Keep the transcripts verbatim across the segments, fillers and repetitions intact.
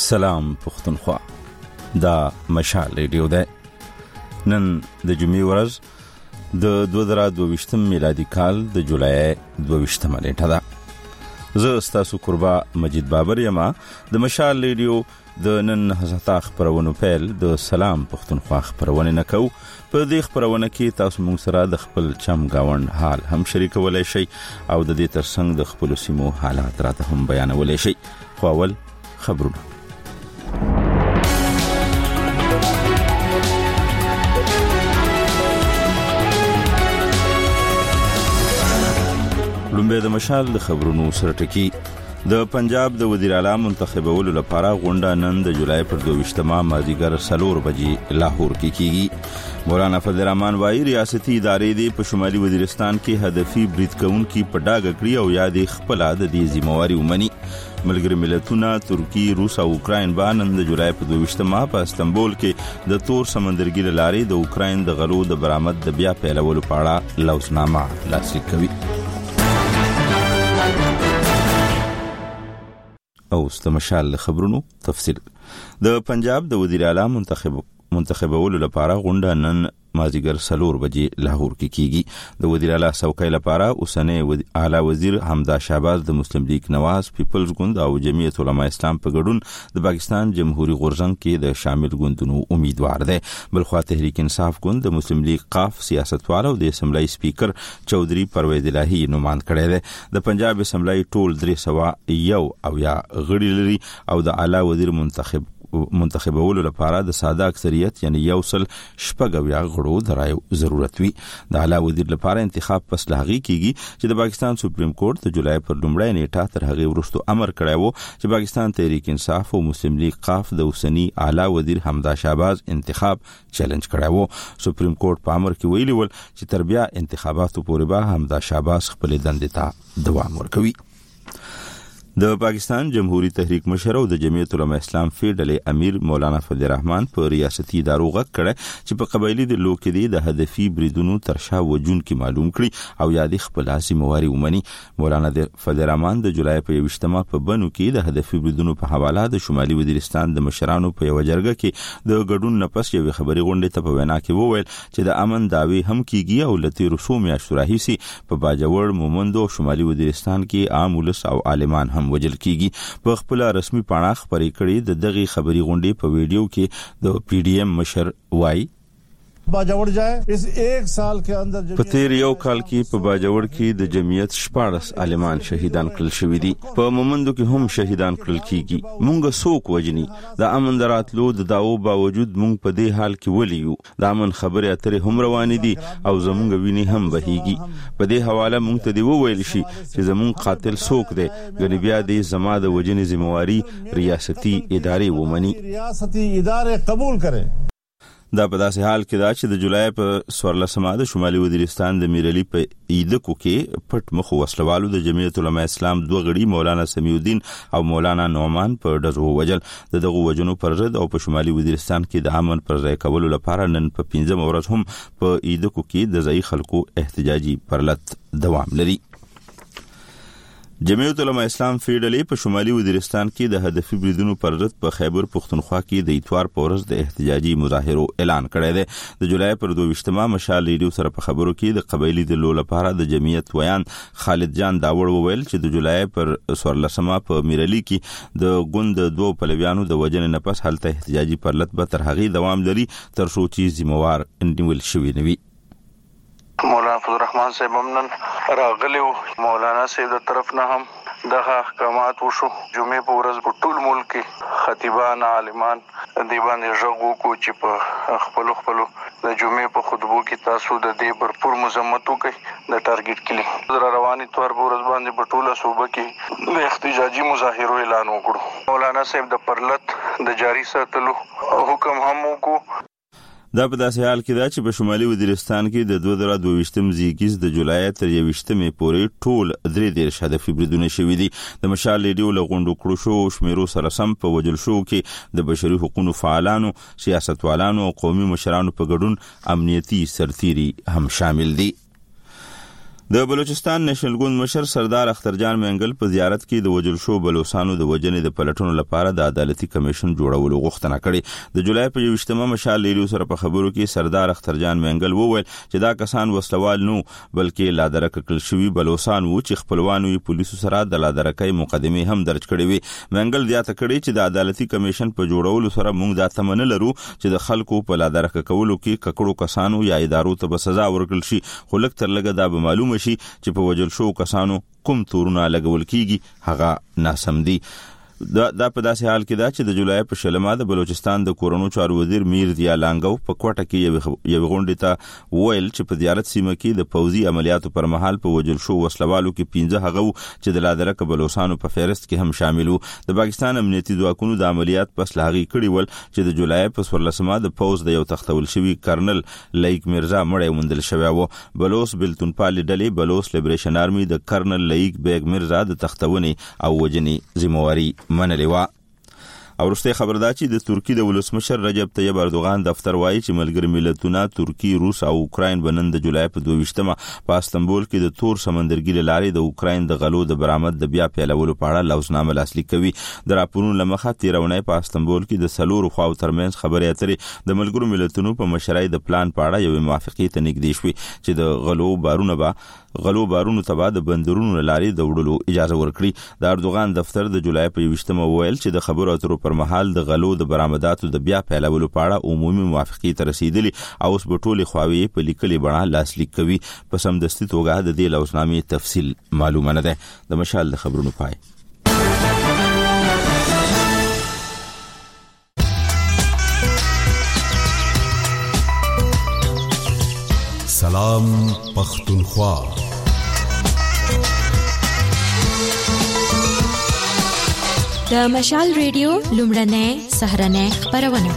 سلام پښتونخوا، دا مشال ریډیو ده. نن د جمعې ورځ د دوه زره دوه ویشتم میلادي کال د جولای دوه ویشتمه نیټه ده. زه ستاسو قربا مجید بابر یم. د مشال ریډیو د نن هڅه خبرونو پیل د سلام پښتونخوا خبرونه نکو. په دې خبرونه کې تاسو موږ سره د خپل چم گاوند حال هم شریکولای شئ او د دې ترڅنګ د خپل سیمو حالات راته هم بیانولای شئ. خو اول خبرونه. لومبه د مشال د خبرونو سره ټکی. د پنجاب د وزیر اعلی منتخبولو لپاره غونډه نن د جولای پر دوه ویشتمه مازیګر سلور بجې لاهور کې کیږي. مولانا فضل الرحمن وايي ریاستي ادارې د په شمالي وزیرستان کې هدفي برید کوونکي په ډاګه کړی او یادې خپل د دې ذمہواری ومني. ملګری ملتونه ترکی، روس او اوکراین باندې د جولای په دوه ویشتمه په استنبول کې د تور سمندرګي لارې د اوکراین د غلو د برآمد د بیا پیلولو په اړه لوثنامه لاسلیک کوي. او استمشال خبرونو تفصیل. د پنجاب د وزیر اعلی منتخب منتخبولو لپاره غونډه نن مازیګر سلور بجې لاهور کې کیږي. د وزیر اعلی څوکۍ لپاره اوسنی اعلی وزیر حمزه شهباز د مسلم لیگ نواز، پیپلز ګوند او جمعیت علماء اسلام په ګډون د پاکستان جمهوریت غورځنګ کې د شامل ګوندونو امیدوار دي. بلخوا تحریک انصاف ګوند د مسلم لیگ قاف سیاستوال او د اسمبلی سپیکر چودھری پرویز الہی نومان کړی دی. د پنجاب اسمبلی ټول درې سوا یو او یا غړي لري او د اعلی وزیر منتخب منتخبولو لپاره د ساده اکثریت یعنی یو سل شپږ یا غړو د رایو ضرورت وي. د اعلی وزیر لپاره انتخاب پس لاغي کیږي چې د پاکستان سپریم کورټ د جولای پر لومړۍ نیټه تر هغه وروسته امر کړی وو چې پاکستان تحریک انصاف او مسلم لیگ قاف د اوسنی اعلی وزیر حمزه شهباز انتخاب چیلنج کړی وو. سپریم کورټ په امر کې ویلي ول چې تر بیا انتخاباتو پورې به حمزه شهباز خپل دندې ته دوام ورکوي. د پاکستان جمهوریت تحریک مشر او د جمعیت علماء اسلام فیډرل امیر مولانا فضل الرحمن په ریاستي ادارو غږ کړی چې په قبایلی د لوکې د هدفي بریدونو ترشا وجون کې معلوم کړي او یادې خپل ذمہواری ومني. مولانا فضل الرحمن د جولای په یوشتمه په بنو کې د هدفي بریدونو په حواله د شمالي وزیرستان د مشرانو په یو جرګه کې د ګډون نفس یو خبري غونډه ته په وینا کې وویل چې د امن داوی هم کیږي او لتی رسوم یا شراحيسي په باجوړ مومند او شمالي وزیرستان کې عام ولس او عالمان هم وجل کیږي. په خپل رسمي پاڼه خبرې کړې د دغه خبري غونډې په ویډیو کې د پی ډی ایم مشر وای باجوړ جائے اس ایک سال کے اندر په تیر یو کال کې په باجوړ کې د جمعیت شپاړس عالمان شهیدان کړل شوې دي. په مومندو کې هم شهیدان کړل کیږي. مونږ څوک وجني د امن دراتلو د داو باوجود مونږ په دې حال کې ولیو. د امن خبره اترې هم روان دي او زمونږ ویني هم بهيږي. په دې حواله مونږ ته دی وویل شي چې زمونږ قاتل څوک دی. غنی بیا دې زما د وجنې ذمہواری ریاستي ادارې ومني. ریاستي ادارې قبول کړي. دا په داسې حال کې دا چې د جولای په سورلسمه د شمالي وزیرستان د میرلی په ایدکو کې پټ مخ وسلوالو د جمعیت علماء اسلام دوه غړي مولانا سمیع الدین او مولانا نعمان په ډزو وجل. د دغه وجنو پر ضد او په شمالي وزیرستان کې د امن پر ځای کولو لپاره نن په پنځم ورځ هم په ایدکو کې د ځای خلکو احتجاجي پرلط دوام لري. جمعیت علماء اسلام فیډرل په شمالي وزیرستان کې د هدفي بریدونو پر ضد په خیبر پختونخوا کې د اتوار په ورځ د احتجاجي مظاهرو اعلان کړی دی. د جولای پر دوه ویشتمه مشال ریډیو سره په خبرو کې د قبایلی د لو لپاره د جمعیت ویان خالد جان داوړ وویل چې د جولای پر سورلسمه په میرلی کې د ګوند دوه پلویانو د وجن نه پس هلته احتجاجي پرلط به تر هغه دوام لري تر څو چې ذمہوار نیول شوی نه وي. مولانا فضل الرحمن صاحب نن راغلی مولانا صاحب د طرف نه هم دغه احکامات وشو. جمعې په ورځ په ټول ملک کې خطیبان عالمان دی باندې ژغ وکړو چې په خپل خپل د جمعې په خطبو کې تاسو د دې برپور مذمت وکړئ د ټارګټ کلی در رواني تور په ورځ باندې په ټوله صوبه کې د احتجاجي مظاهرو اعلان وکړو. مولانا صاحب د پرلط د جاری ساتلو حکم هم وکړو. دا په داسې حال کې دا چې په شمالي وزیرستان کې د دوه زره دوه ویشتم زیږیز د جولای تر یوویشتمې پورې ټول درې دېرش هدفي بریدونه شوي دي. د مشال ریډیو له غونډو کړو شو شمیرو سره سم په وجل شو کې د بشري حقوقو فعالانو، سیاستوالانو او قومي مشرانو په ګډون امنیتي سرتیري هم شامل دي. د بلوچستان نېشنل ګوند مشر سردار اخترجان منګل په زیارت کې د وجل شو بلوچستانو د وجنې د پلټونو لپاره د عدالتي کمیشن جوړولو غوښتنه کړې. د جولای په یوشتمه مشال لیلو سره په خبرو کې سردار اخترجان منګل وویل چې دا کسان وسلوال نو بلکې لادرک کړل شوی بلوچستان وو چې خپلوانو یې پولیسو سره د لادرکۍ مقدمه هم درج کړې وي. منګل زیاته کړې چې د عدالتي کمیشن په جوړولو سره موږ دا تمنه لرو چې د خلکو په لادرک کولو کې ککړو کسانو یا ادارو ته به سزا ورکړل شي، خو لږ تر لږه دا به معلومه شي چې په وجل شو کسانو کوم تورونه لګول کیږي هغه ناسم دي. دا د په داسې حال کې دا چې د جولای په شلمه د بلوچستان د کورونو چارو وزیر میر ضیا لانګو په کوټه کې یو غونډه ته ویل چې په زیارت سیمه کې د پوزي عملیاتو پر مهال په وجل شو وسلوالو کې پنځه هغه چې د لادرک بلوچستانو په فهرست کې هم شامل وو. د پاکستان امنیتي ځواکونو د عملیات پس لاغي کړي ول چې د جولای په څوارلسمه د پوز د یو تختول شوی کرنل لیک مرزا مړی وندل شوی وو. بلوچ بلتونپال ډلې بلوچ لیبریشن آرمي د کرنل لیک بیگ مرزا د تختونې او وجنې ذمہواری منلې و. او وروسته خبر دا چې د ترکی د ولسمشر رجب طیب اردوغان دفتر وایي چې ملګری ملتونه ترکی، روس او اوکراین بنن د جولای په دوه په استنبول کې د تور سمندرګي لارې د اوکراین د غلو د برآمد د بیا پیلولو په اړه لوزنامه لاسلیک کوي. د راپورونو لمخه تیرونې په استنبول کې د سلور خواو ترمنځ خبرې اترې د ملګرو ملتونو په مشرۍ د پلان په اړه یو موافقه ته نږدې شوې چې د غلو بارونه به غلو بارونو تبا د بندرونو لارې د وړلو اجازه ورکړي. د اردوغان دفتر د جولای په یوشتمه ویل چې د خبرو اترو پر مهال د غلو د برآمداتو د بیا پیلولو په اړه عمومي موافقه ته رسیدلی او اوس په ټولې خواوې په لیکلي بڼه لاسلیک کوي. په سمدستي توګه د دې لوزنامې تفصیل معلومه نه ده. د مشال د خبرونو پای. سلام پختونخوا. د مشال ریډیو لومړنۍ سهرنۍ خبرونه.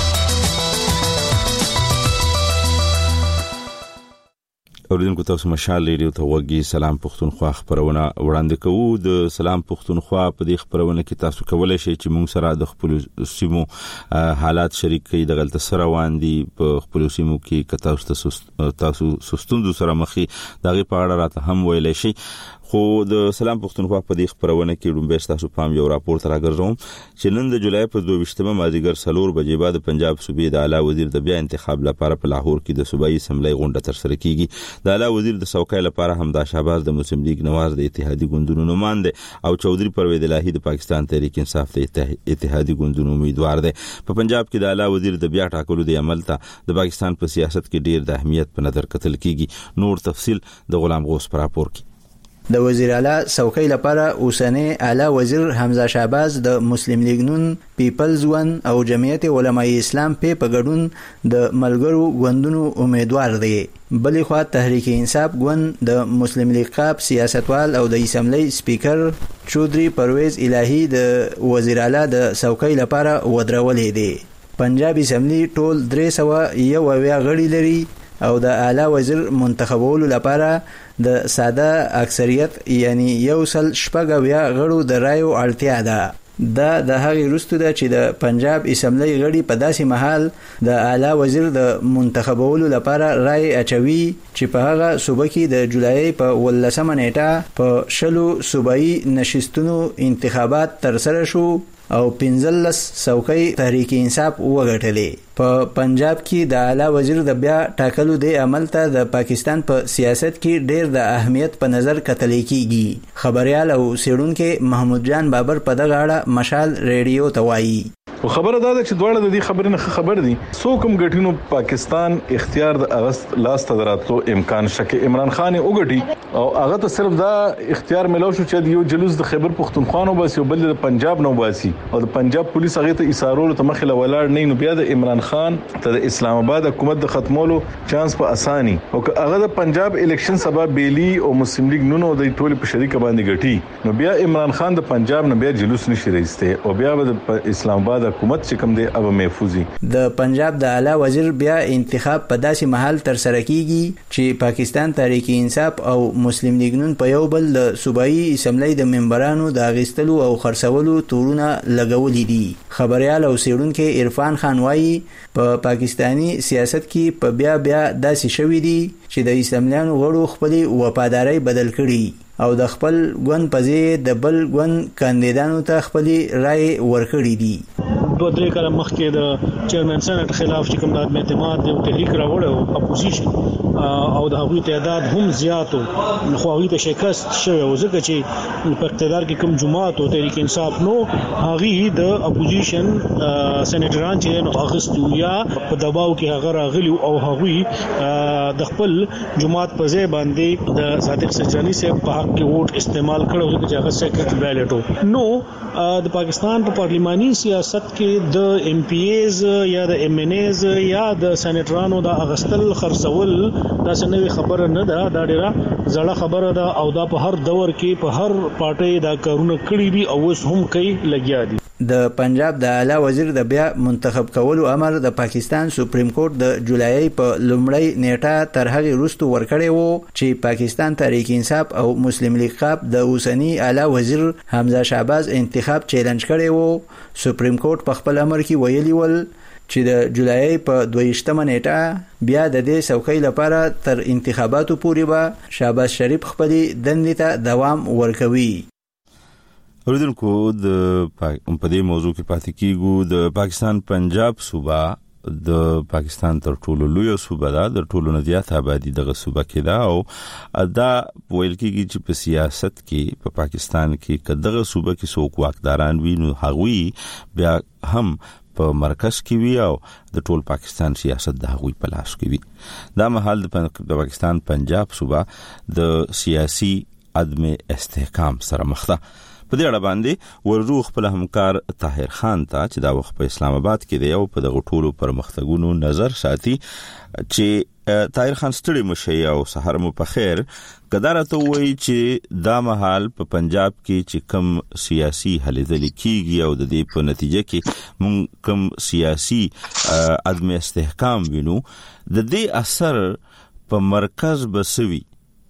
اوریدونکو تاسو مشال ریډیو ته وګورئ. سلام پختونخوا خبرونه وړاندې کوو. د سلام پختونخوا په دې خبرونه کې تاسو کولای شئ چې موږ سره د خپل سیمو حالات شریک کړئ. د غلط سره واندي په خپل سیمو کې کتاوس تاسو سستوندو سره مخې دغه په اړه راته هم ویلای شئ. خو د سلام پختونخوا په دې خبرونه کې ډومبه تاسو پام یو راپور تر راګرځوم چې نن د جولای په دوه مازیګر سلور بجې بعد پنجاب صوبې د اعلی وزیر د بیا انتخاب لپاره په لاهور کې د صوبایي اسمبلی غونډه تر سره کیږي. د اعلی وزیر د څوکۍ لپاره همدا شهباز د مسلم لیگ نواز د اتحادی ګوندونو نمائنده او چودري پرویز الهی د پاکستان تحریک انصاف د اتحادی ګوندونو امیدوار دي. په پنجاب کې د اعلی وزیر د بیا ټاکلو د عمل ته د پاکستان په سیاست کې ډیر د اهمیت په نظر کتل کیږي. نور تفصیل د غلام غوث پر راپور کې. د وزیر اعلی څوکۍ لپاره اوسنی اعلی وزیر حمزه شهباز د مسلم لیگ نون، پیپلز ون او جمعیت علماء اسلام په ګډون د ملګرو ګوندونو امیدوار دی. بلې خوا تحریک انصاف ګوند د مسلم لیگ قاب سیاستوال او د اسمبلی سپیکر چودري پرویز الهی د وزیر اعلی د څوکۍ لپاره ودرولې دي. پنجاب اسمبلی ټول درې سوه یو اویا غړي لري او د اعلی وزیر منتخبولو لپاره د ساده اکثریت یعنی یو سل شپږ اویا غړو د رایو اړتیا ده. دا د هغې وروسته ده چې د پنجاب اسمبلی غړي په داسې مهال د اعلی وزیر د منتخبولو لپاره رای اچوي چې په هغه صوبه کې د جولای په ولسمه نیټه په شلو صوبایي نشستونو انتخابات ترسره شو او پنځلس څوکۍ تحریک انصاف وګټلې. په پنجاب کې د اعلی وزیر د بیا ټاکلو د عمل ته د پاکستان په پا سیاست کې ډیر د اهمیت په نظر کتل کیږي. خبريال او سیړونکو محمود جان بابر په دغه اړه مشال ریډیو ته وایي. او خبره دا ده چې دواړه د دې خبرې نه خبر دي. سو کوم غټینو پاکستان اختیار د اغست لاس ته دراتلو امکان شکه عمران خان اوګټي او هغه ته صرف دا اختیار ملو شو چې یو جلوس د خیبر پختونخوا نو باسي او بل د پنجاب نو باسي او د پنجاب پولیس هغه ته اشارولو ته مخله ولاړ نه نو بیا د عمران خان ته د اسلام آباد حکومت د ختمولو چانس په اساني او هغه د پنجاب الیکشن سبب بیلی او مسلم لیگ نونو د ټول په شریک باندې غټي نو بیا عمران خان د پنجاب نه بیا جلوس نشي راځته او بیا د اسلام آباد حکومت چې کوم دی اب محفوظي. د پنجاب د اعلی وزیر بیا انتخاب په داسې محل تر سره کیږي چې پاکستان تحریک انصاف او مسلم لیگ نون په یو بل د صوبایي اسمبلی د ممبرانو د اغیستلو او خرڅولو تورونه لګولې دي. خبريال او سیړونکو عرفان خان وایي په پا پاکستانی سیاست کې په بیا بیا داسې شوې دي چې د اسمبلیانو غړو خپل وفاداری بدل کړي او د خپل ګوند په ځای د بل ګوند کاندیدانو ته خپل رائے ورکړي دي. دوه درې کاله مخکې د چیرمن سنټ خلاف چې کوم د عدم اعتماد د تحریک راوړو اپوزیشن او د هغوی تعداد هم زیاتو خو هغوی ته شکست شوی او ځکه چې په اقتدار کې کوم جماعت او تحریک انصاف نو هغوی د اپوزیشن سېنیټران چې نو اغستو یا په دباو کې هغه راغلی او هغوی د خپل جماعت په ځای باندې د صادق سجانی سره په حق کې ووټ استعمال کړو چې هغه سیکرټ بیلټو نو د پاکستان په پارلیماني سیاست کې د ایم پی ایز یا د ایم ان ایز یا د سېنیټرانو د اغستل خرڅول دا څنګه خبره نه ده. دا ډیره زړه خبره ده او دا په هر دور کې په هر پارټي دا کارونه کړی دي او اوس هم کوي لګیا دي. د پنجاب د اعلی وزیر د بیا منتخب کولو امر د پاکستان سپریم کورټ د جولای په لومړی نیټه تر هغه وروسته ورکړی وو چې پاکستان تحریک انصاف او مسلم لیگ قاب د اوسنی اعلی وزیر حمزه شهباز انتخاب چیلنج کړی وو. سپریم کورټ په خپل امر کې ویلي ول چې د جولای په دویشتمه نیټه بیا د دې څوکۍ لپاره تر انتخاباتو پورې به شهباز شریف خپل دندې ته دوام ورکوي. اوریدونکو د په دې موضوع کې پاتې کیږو. د پاکستان پنجاب صوبه د پاکستان تر ټولو لوی صوبه ده، د ټولو نه زیات آبادی دغه صوبه کې ده او دا ویل کېږي چې په سیاست کې په پاکستان کې کداغه صوبه کې څوک واکداران وي نو هغوی بیا هم په مرکز کې وي او د ټول پاکستان سیاست د هغوی په لاس کې وي. دا مهال د پاکستان پنجاب صوبه د سیاسي عدم استحکام سره مخ ده. په دې اړه باندې ورزو خپل همکار طاهر خان ته چې دا وخت په اسلام آباد کې دی او په دغه ټولو پرمختګونو نظر ساتي چې طاهر خان ستړي مشي او سحر مو په خیر قدرت وایي چې دا مهال په پنجاب کې چې کم سیاسي هلې کېږي او د دې په نتیجه کې مونږ کم سیاسي عدم استحکام وینو د دې اثر په مرکز بسوي.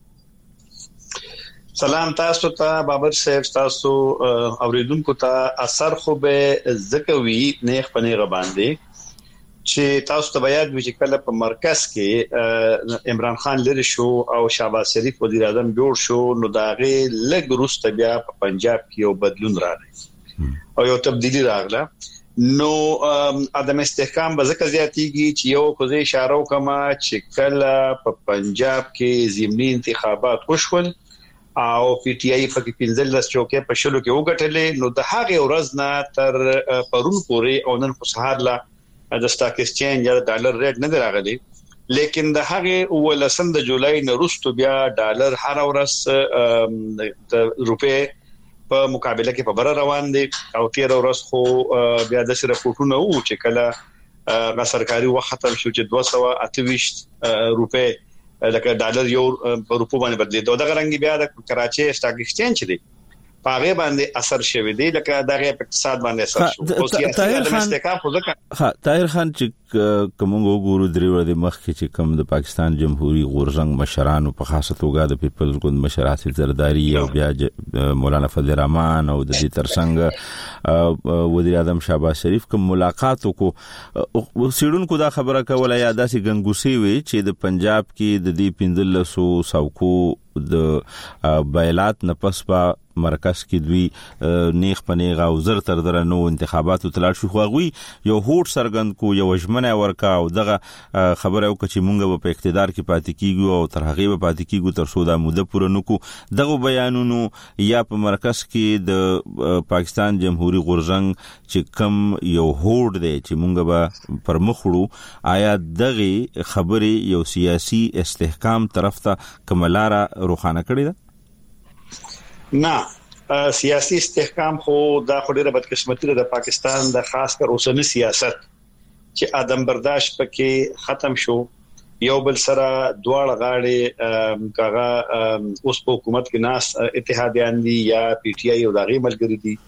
سلام تاسو ته بابر صاحب، تاسو اوریدونکو ته اثر خو به زکوي نه خپنه باندې چې تاسو ته بیان وی چې کله په مرکز کې عمران خان لری شو او شهباز شریف وزیر اعظم جوړ شو نو داغه لګ روسته بیا په پنجاب کې یو بدلون راغی او یو تبدیلی راغله. نو عدم استحکام به ځکه زیاتیږي چې یو کوزه اشاره وکما چې کله په پنجاب کې ضمني انتخابات وشول او پی ټی آی په کې پنځلس چوکې په شلو کې وګټلې نو د هغه ورځ نه تر پرون پورې او نن په سهار لا د سٹاک ایکسچینج یا ډالر ریټ نه راغلی، لیکن د هغه ولسم د جولای نه وروسته بیا ډالر هر ورځ د روپې په مقابله کې په بر روان دي او تیر ورځ خو بیا د سره راپورټونه وو چې کله غ سرکاري وخت ختم شو چې دوه سوه اته ویشت روپې لکه ډالر یو په روپو باندې بدلیدو. دا غرنګي بیا د کراچي سٹاک ایکسچینج دی پاغه باندې اثر شوی دی لکه دغه اقتصاد باندې اثر شو. او سیاسي د استحکام خو ځکه ها طاهر خان چې کوم وګورو درې ورځې مخکې چې کوم د پاکستان جمهوریت غورزنګ مشرانو په خاصه توګه د پیپلز ګوند مشر آصف زرداری او بیا مولانا فضل الرحمن او د دې ترڅنګ وزیر اعظم شهباز شریف کوم ملاقات وکړو سیډونکو دا خبره کوله یا داسې ګنګوسي وي چې د پنجاب کې د دې پنځلسو ساوکو د بایلات نه پس په مرکز کې دوی نیخ پنیغه او زر تر در نو انتخاباتو تلاړ شو خو غوي یو هوټ سرګند کو یو وجمنه ورکا او دغه خبره وکړي چې مونږ په اقتدار کې پاتې کیږو او تر هغه به پاتې کیږو تر څو دا موده پوره نکو. دغه بیانونو یا په مرکز کې د پاکستان جمهوریت غورزنګ چې کم یو هوټ دی چې مونږ به پر مخړو آیا دغه خبره یو سیاسي استحکام طرف ته کملاره روخانه کړی ده؟ نه، سیاسي استحکام خو دا خو ډیره بدقسمتي ده د پاکستان د خاص کر اوسنی سیاست چې ادم برداشت پکې ختم شو. یو بل سره دواړه غاړي کاغه اوس په حکومت کې ناس اتحادیان دي یا پی ټی آی او دغه ملګری دي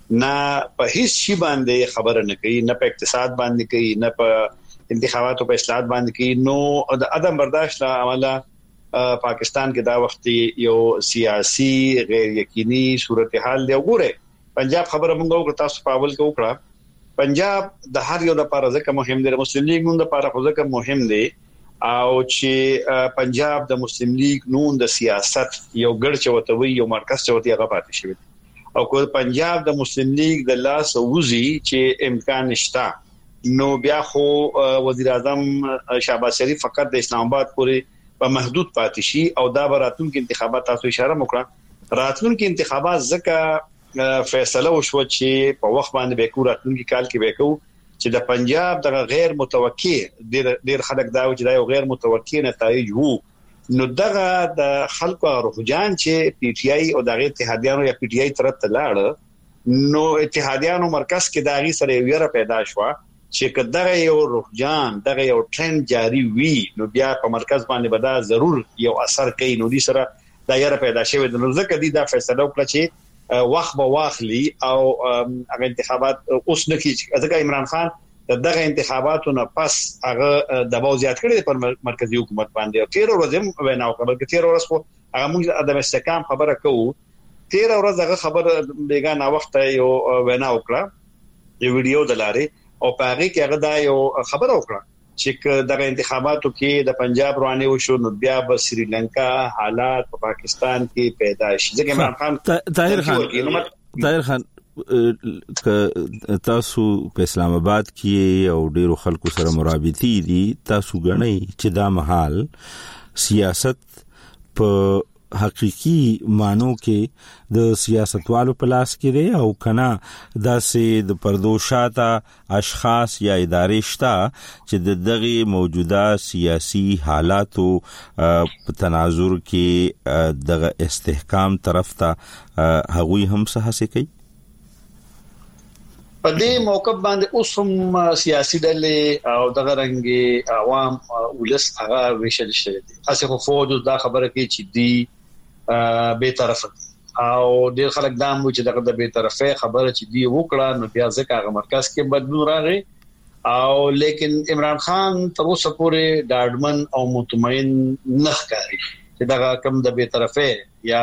نه په هیڅ شي باندې خبره نه کوي، نه په اقتصاد باندې کوي، نه په انتخاباتو په اصلاحات باندې کوي. نو د عدم برداشت له امله پاکستان کې دا وخت یو سیاسي غیر یقیني صورتحال دی. وګوره پنجاب خبره مونږ وکړه، تاسو په اول کې وکړه. پنجاب د هر یو لپاره ځکه مهم دی، مسلم لیگ نون لپاره خو ځکه مهم دی او چې پنجاب د مسلم لیگ نون د سیاست یو ګړ چوته وي، یو مرکز چوته هغه پاتې شوی او کو پنجاب د مسلم لیگ د لاس وزي چې امکان نشته نو بیا خو وزیر اعظم شهباز شریف فقط د اسلام آباد پورې په محدود پاتې شي او دا براتونکو انتخابات تاسو اشاره وکړه. راتلونکو انتخابات ځکه فیصله وشو چې په وخت باندې به کور راتلونکي کال کې به کو چې د پنجاب د غیر متوقع ډیر ډیر خلک دا و چې دا یو غیر متوقع نتایج وو. نو دغه د خلکو رهجان چې پی ټ آی او دغه اتحادیانو یا پی ټ آی طرف ته لاړ، نو اتحادیانو مرکز کې داغي سره ویره پیدا شو چې کداغه یو رهجان دغه یو ټرند جاری وي نو بیا په مرکز باندې به دا ضرور یو اثر کوي. نو دې سره دا یره پیدا شوی د نو ځکه دي دا فیصله وکړه چې وخت به واخلي او هغه انتخابات اوس نه کیږي. ځکه عمران خان دغه انتخاباتو نه پس هغه دباو زیات کړی پر مرکزی حکومت باندې او تیر ورځ وینا وکړه، بلکې تیر ورځ خو هغه موږ د استحکام خبره کوو. تیر ورځ هغه خبره بیګانه وخت یو وینا وکړه یو ویډیو دلاره او په هغه کې هغه دا یو خبره وکړه چې دغه انتخاباتو کې د پنجاب روانه وشو نو بیا به سریلانکا حالات په پاکستان کې پیدا شي. ځکه عمران خان طاهر خان طاهر خان ک تاسو په اسلام آباد کې او ډیرو خلکو سره مرابطي دي، تاسو غنئ چې دا محل سیاست په حقيقي مانو کې د سیاستوالو په لاس کې دی او کنا داسې د پردوشاته اشخاص یا ادارې شته چې د دغه موجوده سیاسي حالاتو په تناظر کې دغه استحکام طرف ته هغوی هم څه هڅه کوي. په دې موقف باندې اوس هم سیاسي ډلې او دغه رنګي عوام ولس هغه ویشل شوی دي. اسه خو فوج دا خبره کوي چې دی به طرفه او ډیر خلک دا مو چې دغه د به طرفه خبره چې دی وکړه نو بیا ځکه هغه مرکز کې بدلون راغی او لیکن عمران خان تر اوسه پورې ډاډمن او مطمئن نه ښکاري چې دغه کم د به طرفه یا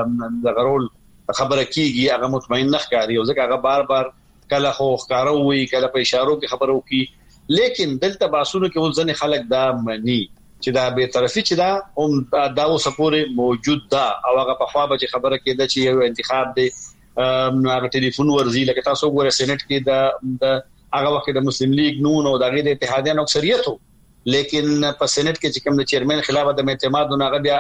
د غرول خبره کیږي، هغه مطمئن نه ښکاري او ځکه هغه بار بار کله خو ښکارو وي کله په اشارو کې خبرو کوي. لیکن دلته باسونو کې ولځنه خلک دا مني چې دا به طرفي چې دا هم دا اوس پورې موجود ده او هغه په خوا به خبره کېده چې یو انتخاب دی هغه ټلیفون ورزي لکه تاسو ګوره سېنات کې دا هغه وخت د مسلم لیگ نون او دغه د اتحادیانو اکثریت وو، لیکن په سېنات کې چې کوم د چیرمن خلاف د اعتماد نه بیا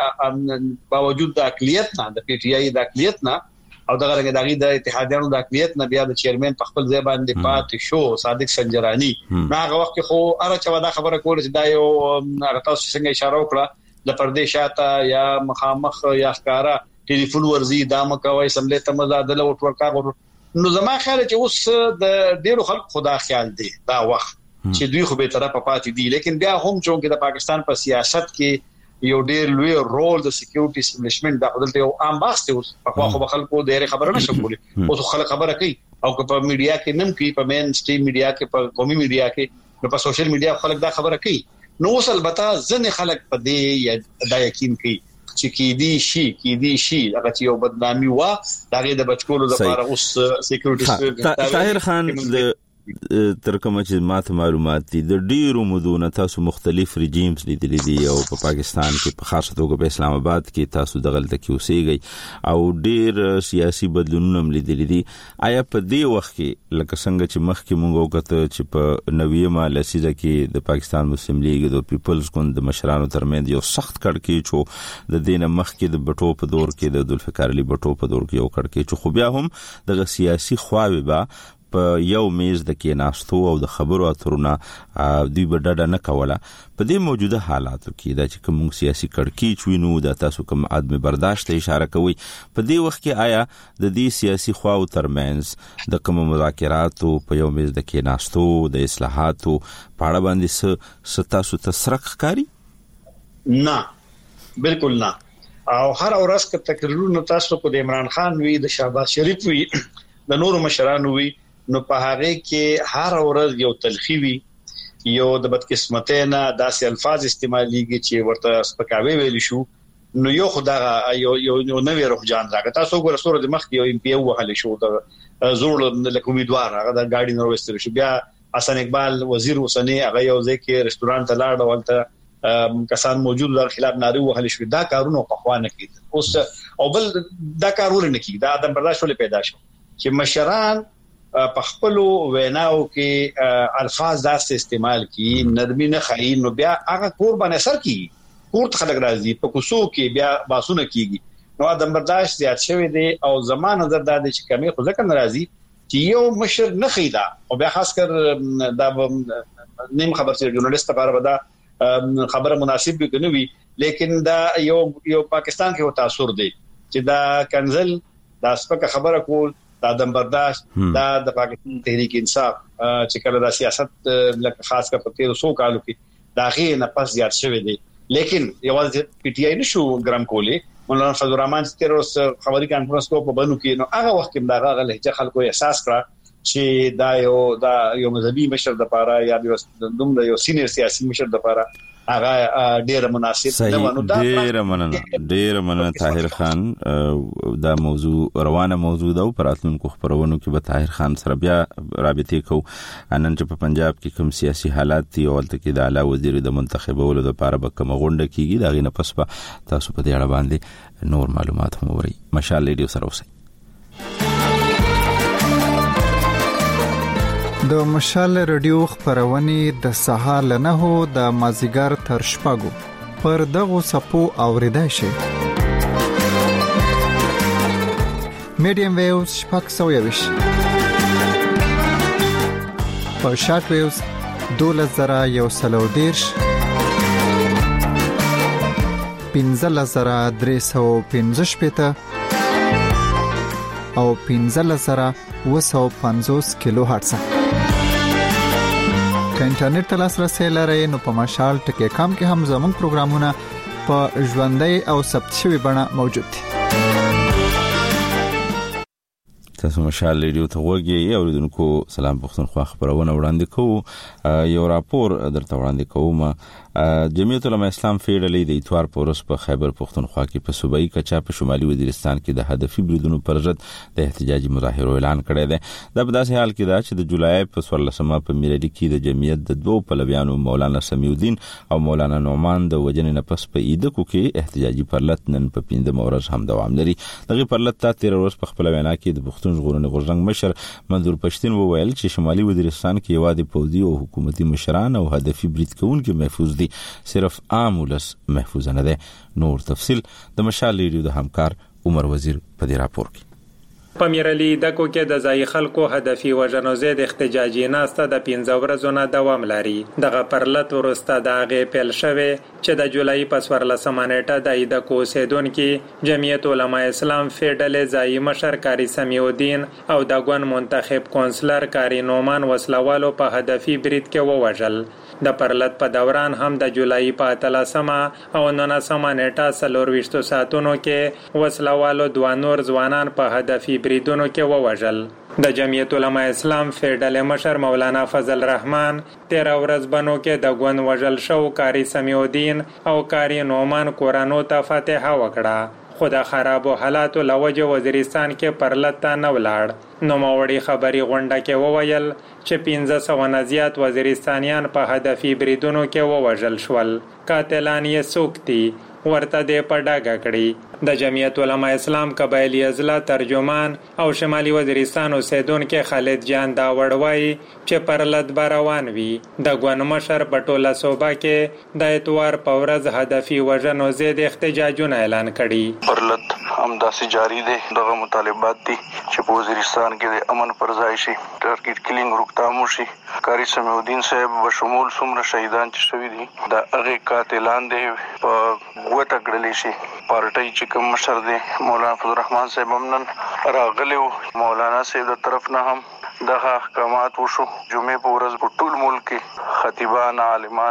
باوجود د اقلیت نه د پی ټ آی د اقلیت نه او دغه رنګ دغه د اتحادیانو د اقلیت نه بیا د چیرمن په خپل ځای باندې پات شو صادق سنجرانی. هغه وخت خو اره چا دا خبره کوله چې دا یو هغه تاسو څنګه اشاره وکړه د پردې شاته یا مخامخ یا ښکارا ټلیفون ورزي دا مکوي سملې تمزادله او ورکا. نو زما خیال چې اوس د ډیرو خلک خدا خیال دی دا وخت چې دوی خو به طرفه پاتې دي، لیکن بیا هم چې د پاکستان په سیاست کې یو ډیر لوی رول د سکیورټي اسټابلیشمنت د خپل یو عام باسته اوس په خو خلکو ډیره خبره نشو کولی اوس خلک خبره کوي او په میډیا کې نم کوي په مین سټریم میډیا کې په قومي میډیا کې په سوشل میډیا خلک دا خبره کوي. نو اوس البته ځنې خلک په دې دا یقین کوي چې کې دي شي کې دي شي هغه یو بدنامي وا دغه د بچکولو لپاره اوس سکیورټي. طاهر خان تر کومه چې ماته معلومات دي د ډیرو مدونه تاسو مختلف ریجیمز لیدلي دي او په پاکستان کې په خاصه توګه په اسلام آباد کې تاسو دغلته کې اوسېږئ او ډیر سیاسي بدلونونه هم لیدلي دي. آیا په دې وخت کې لکه څنګه چې مخکې مونږ وکړه چې په نویمه لسیزه کې د پاکستان مسلم لیگ د پیپلز ګوند د مشرانو ترمنځ یو سخت کړکېچ و، د دینه مخکې د بټو په دور کې د ذوالفقار علي بټو په دور کې یو کړکېچ خو بیا هم دغه سیاسي خواوې به په یو میز د کې ناستو او د خبرو اترونه دوی به ډډه نه کوله. په دې موجوده حالاتو کې دا چې کوم سیاسي کړکېچ وینو دا تاسو کوم عدم برداشت اشاره کوي، په دې وخت کې آیا د دې سیاسي خواو ترمنځ د کوم مذاکراتو په یو میز د کې ناستو د اصلاحاتو په اړه باندې څه تاسو ته سرک ښکاري؟ نه بالکل نه. او هر ورځ کې تقریرونه تاسو کو د عمران خان وی د شهباز شریف وی د نورو مشرانو وي نو په هغه کې هر ورځ یو تلخی وي یو د بدقسمتۍ نه داسې الفاظ استعماليږي چې ورته سپکاوي ویل شو نو یو خدای یو یو نوې روح جان راغی تاسو ګور سره د مخ یو ام پی او وهل شو د زوړ د امیدوار هغه د ګاډي نو وستل شو بیا حسن اقبال وزیر اوسنی هغه یو ځکه رستورانت ته لاړ ولته کسان موجود در خلاف ناری وهل شو دا کارونه په خوانه کې اوس او بل دا کارونه نه کی دا د برداشت ولې پیدا شو چې مشران په خپل ویناو کې الفاظ داسې استعمال کی نرمي نه خای نو بیا هغه کور باندې اثر کی کور ته خلک راځي په کوسو کې بیا باسونه کیږي نو د برداشت زیات شوی دی او زمان نظر دا چې کمی خو ځکه ناراضي چې یو مشر نه خیدا او بیا خاص کر دا نیم خبر چې ژورنالیست لپاره ودا خبره مناسب به نه وي لیکن دا یو یو پاکستان کې و تاثیر دی چې دا کنزل دا سپکه خبره کول دا د برداشت دا د پاکستان تحریک انصاف چې کله د سیاست لکه خاص کر په تیر سو کالو کې دا غي نه پس زیات شوی دی لیکن یوازې پی ټی آی نشو ګرام کولی مولانا فضل الرحمن چې تیر اوس خبري کانفرنس کو په بنو کې نو هغه وخت کې دا غل لهجه خلکو احساس کړ چې دا یو دا یو مذهبي مشر د پاره یا د دوم د یو سینیر سیاسي مشر د پاره هغه ډیر مناسب نه ونه دا ډیر مننه ډیر مننه طاهر خان دا موضوع روانه موضوع ده او پراتونکو خبرونو کې به طاهر خان سره بیا رابطې کو انن چې په پنجاب کې کوم سیاسي حالات دي او تل کې د اعلی وزیر د منتخبولو د پاره به کوم غونډه کیږي دا غي نه پس تاسو په دې اړه باندې نور معلومات هم وري مشال ریډیو سره اوسئ د مشال رادیو خبرونه د سهار لنهو د مازیګر تر شپږو پر دغه سپو اوریدای شي میډیم ویوز شپږ سو یوش په شارټ ویوز دوله زرا یو سلو دیرش پنځله زرا درې سو پنځه شپېته او پنځله زرا وسو پنځوس کیلو هرتز که انټرنیټ ته لاسرسي لرئ نو په مشال ټکی کام کې هم زموږ پروګرامونه په ژوندۍ او ثبت شوی بڼه موجود دي تاسو مشال ریډیو ته وګورئ او دونکو سلام پښتونخوا خبرونه وړاندې کوو یو راپور درته وړاندې کوم جمعیت العلماء اسلام فیډرالي د اتوار پورس په خیبر پښتونخوا کې په صوبایي کچا په شمالي وزیرستان کې د هدفي بریدونو پر ضد د احتجاجي مظاهرو اعلان کړی دی دا په داسې حال کې دا چې د جولای په څوارلسمه په میلادي کې د جمعیت د دوه پلویانو مولانا سمیع الدین او مولانا نعمان د وجنې نه پس په ایدکو کې احتجاجي پرلط نن په پنځه مورز هم دوام لري دغه پرلط ته تیر ورځ په خپل وینا کې د پښتون ژغورنې غورځنګ مشر منظور پښتين وویل چې شمالي وزیرستان کې یوازې پوځي او حکومتي مشران او هدفي برید کوونکي محفوظ دي صرف عام ولس محفوظ نه ده نور تفصيل د مشال ریډیو د همکار عمر وزیر په دې راپور کې په میرالي دکو کې د ځای خلکو هدفي وژنو زید احتجاجي ناسته د پنځه ورځو نه دوام لري دغه پرلط ورسته د هغې پیل شوی چې د جولای په څوارلسمه نیټه د دکو اوسیدونکي جمعیت علماء اسلام فیډرالي ځای مشر کاری سمیع الدین او د ګوند منتخب کونسلر کاری نعمان وسلوالو په هدفي برید کې ووژل د پرلط په دوران هم د جولای په اتلسمه او نولسمه نیټه څلور ویشتو ساعتونو کې وسلوالو دوه نور ځوانان په هدفي بریدونو کې ووژل د جمعیت علماء اسلام فیډرالي مشر مولانا فضل الرحمن تیر ورځ بنو کې د ګوند وژل شو کاری سمیع الدین او کاری نعمان کورانو ته فاتحه وکړه خو د خرابو حالاتو لوجه وزیرستان کې پرلط ته نه ولاړ نو موړي خبري غونډه کې وویل چې پنځه سوه نه زیات وزیرستانیان په هدفي بریدونو کې ووژل شول قاتلان یې څوک دي ورته دې په ډاګه کړي د جمعیت علماء اسلام قبایلی اضلاع ترجمان او شمالي وزیرستان اوسیدونکو خالد جان دا وړوي چې پرلط روان وي د ګوند مشر په ټوله صوبه کې د اتوار په ورځ هدفي وژنو زید احتجاجونه اعلان کړي پرلط همداسې جاری دي دغه مطالبات دي چې په وزیرستان کې د امن پر ځای شي ټارګټ کلینګ روکتام شي کاری سمیع الدین صاحب بشمول څومره شهیدان چې شوي دي د هغه قاتلان دي په ګوته کړلی شي پارټي چې کوم مشر دی مولانا فضل الرحمن صاحب هم نن راغلی مولانا صاحب د طرف نه هم دغه احکامات وشو جمعې په ورځ په ټول ملک کې خطیبان عالمان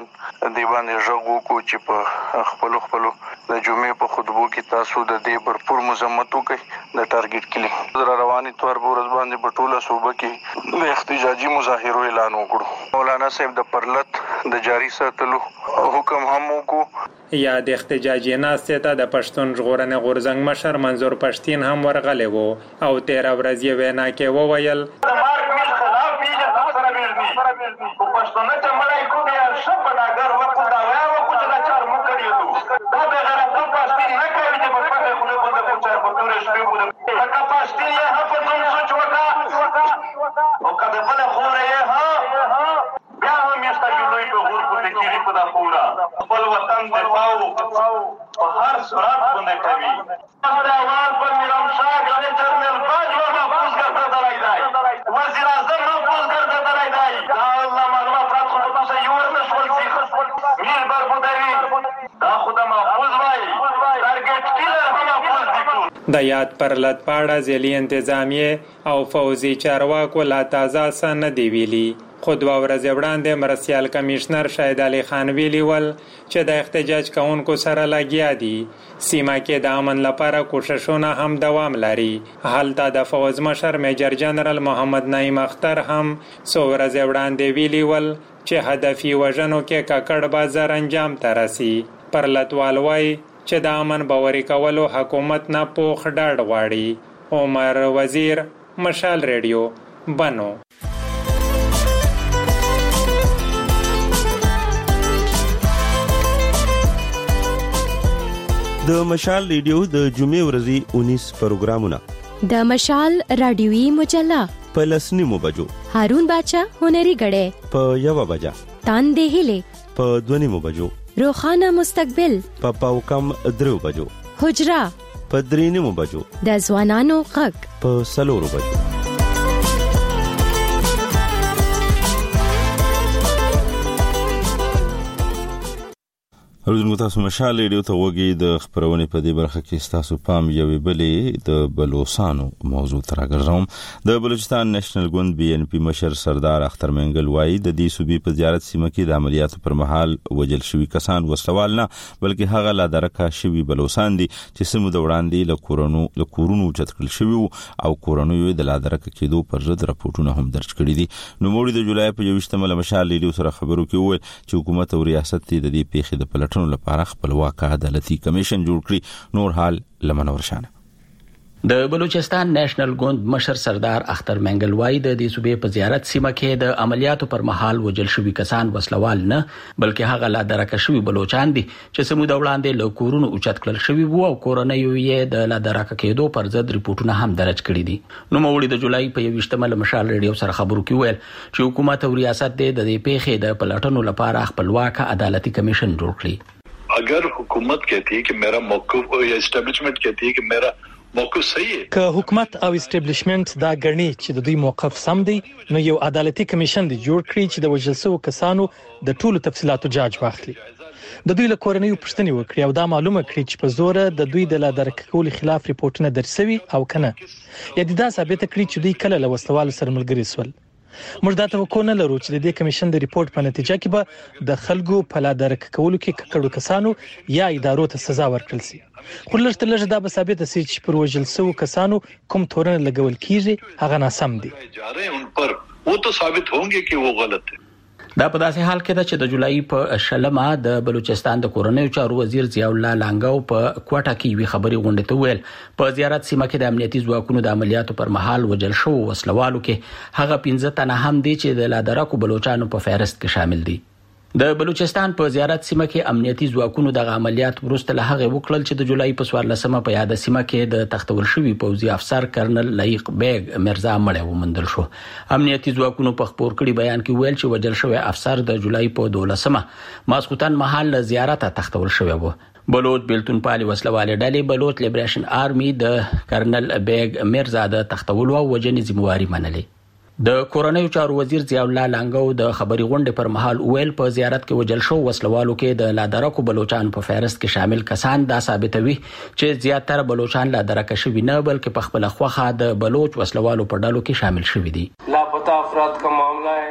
دی باندې ژغو کو چې په خپل خپل د جمعې په خطبو کې تاسو د دې برپور مذمت وکړي د ټارګټ کلی در رواني تور ورځ باندې په ټوله صوبه کې د احتجاجي مظاهرو اعلان وکړو. مولانا صاحب د پرلط د جاری ساتلو حکم هم وکړو. یا د احتجاجي ناستې ته د پښتون ژغورنې غورځنګ مشر منظور پښتين هم ورغلی وو او تیره ورځ یې وینا کې وویل پښتون ته مړای کو بیا شپ داګر وکړه دا وای وکړه چې دا چار مو کړی دا به غره په پښتين نه کوي چې په پټه خو نه بده په چار په تورې شپې بده دا کا پښتين یې په څوم سوچ وکړه او کله بل خو نه ها بیا هم یې ستاسو لوی په غور کو ته کېږي په دا پورا خپل وطن دفاع په هر صورت باندې کوي. دا وال په میرام شاه د جنرال باج و محفوظ ګرځا درای دی وزیر اعظم محفوظ ګرځا درای دی الله معلومات راځو په تاسو یو ورته شول چې میر بر بودري دا خدای محفوظ وای ټارګټ کیلر هم محفوظ دي. د یاد پرلط پاړه ځلي انتظامیه او فوزي چارواکو لا تازه سن دی ویلي. خو دوه ورځې وړاندې مرستیال کمشنر شاهد علي خان ویلي ول چې د احتجاج کوونکو سره لګیا دي. سیمه کې د امن لپاره کوششونه هم دوام لري. هلته د فوز مشر میجر جنرال محمد نعیم اختر هم څو ورځې وړاندې ویلي ول چې هدفي وژنو کې ککړ بازار انجام ته رسي. پرلطوال وایي چې د امن باوري کولو حکومت نه پوخ ډاډ غواړي. عمر وزیر، مشال ریډیو، بنو. د مشال ریډیو د جمعې ورځې اونیس پروګرامونه د مشال رادیوي مجله په لسنیمو بجو، هارون باچا هنري غړې په یو بجا، تاندې هلي په دونیمو بجو، روخانه مستقبل په پاو کم درو بجو، حجرا په درینیمو بجو، د ځوانانو غږ په سلورو بجو. روزنګو تاسو مشال ریډیو ته وګورئ. د خبرونې په دې برخه کې تاسو پام یوې بلې د بلوچستانو موضوع تر راګرځوم. د بلوچستان نېشنل ګوند بي ان پي مشر سردار اختر منګل وایي د دې صوبې په زیارت سیمه کې د عملیاتو پر مهال وجل شوي کسان وسلوال نه بلکې هغه لا درکه شوي بلوچستان دي چې سمو د وړاندې له کورونو له کورونو چتکل شوي او کورونو یې د لا درکه کېدو پر ضد راپورټونه هم درج کړي دي. نو موږ د جولای په یوشتمه له مشال ریډیو سره خبرو کې وویل چې حکومت او ریاست د دې پیښې د پلټ لپاره خپلواک عدالتي کمیشن جوړ کړي. نور حال لمن ورشانه. د بلوچستان نېشنل ګوند مشر سردار اختر منګل وایي د دې صوبې په زیارت سیمه کې د عملیاتو پر مهال وجل شوي کسان وسلوال نه بلکې هغه لا درکه شوي بلوچستان دي چې سمو د وړاندې له کورونو اوچت کړل شوي وو او کورونه یې د لا درکه کېدو پر ضد ریپورتونه هم درج کړي دي. نو موږ د جولای په یوشتمه له مشال ریډیو سره خبرو کې ویل چې حکومت او ریاست د دې پیښې د پلټنو لپاره خپلواک عدالتي کمیشن جوړ کړي. अगर हुकूमत कहती है कि मेरा मौक़िफ़ या एस्टैब्लिशमेंट कहती है कि मेरा मौक़िफ़ सही है که حکومت او اسټابلیشمنت دا ګڼي چې د دوی موقف سم دی نو یو عدالتي کمیشن دی جوړ کړي چې د وژل شوو کسانو د ټولو تفصيلاتو جاج واخلي، د دوی له کورنیو پوښتنې وکړي او دا معلومه کړي چې په زور د دوی د لا درک کولو خلاف ریپورتونه درسوي او کنه یا د دا ثابت کړي چې دوی کله له وسلوال سره ملګري سول. موږ دا توقع نه لرو چې د دې کمیشن د ریپورت په نتیجه کې به د خلکو په لا درک کولو کې ککړو کسانو یا ادارو ته سزا ورکړل شي. خو لږ تر لږه دا به ثابت شي چې پر وژل شوو کسانو کوم تورن لګول کیږي هغه ناسم دي. جا رہے ہیں ان پر وہ تو ثابت ہوں گے کہ وہ غلط ہے. دا په داسې حال کې ده چې د جولای په شلمه د بلوچستان د کورنیو چارو وزیر ضیاء الله لانګاو په کوټه کې وی خبري غونډه ته ویل په زیارت سیمه کې د امنیتي ځواکونو د عملیاتو پر مهال وجل شو وسلوالو کې هغه پنځه تنه هم دي چې د لادرکو بلوچستانو په فهرست کې شامل دي. د بلوچستان په زیارت سیمه کې امنیتي ځواکونو د عملیات وروسته له هغه وکړل چې د جولای په څوارلسمه په یاد سیمه کې د تختول شوی پوځي افسر کرنل لایق بیگ مرزا مړ ومندل شو. امنیتي ځواکونو په خبر کړي بیان کې ویل چې وجل شوی افسر د جولای په دولسمه ماسخوتن محل زیارت تختول شوی و. بلوچ بیلتون پالي وسلواله ډلې بلوچ لیبریشن آرمي د کرنل بیگ مرزا د تختول او وجنې ذمہواری منلې. د کورنیو چارو وزیر ضیاء الله لانګاو د خبري غونډې پر مهال ویل په زیارت کې وجل شو وسلوالو کې د لادرکو بلوچستان په فهرست کې شامل کسان دا ثابتوي چې زیاتره بلوچستان لادرکه شوي نه بلکې په خپل خوخه د بلوچ وسلوالو په ډلو کې شامل شوي دي. لاپتا افراد کا معاملہ ہے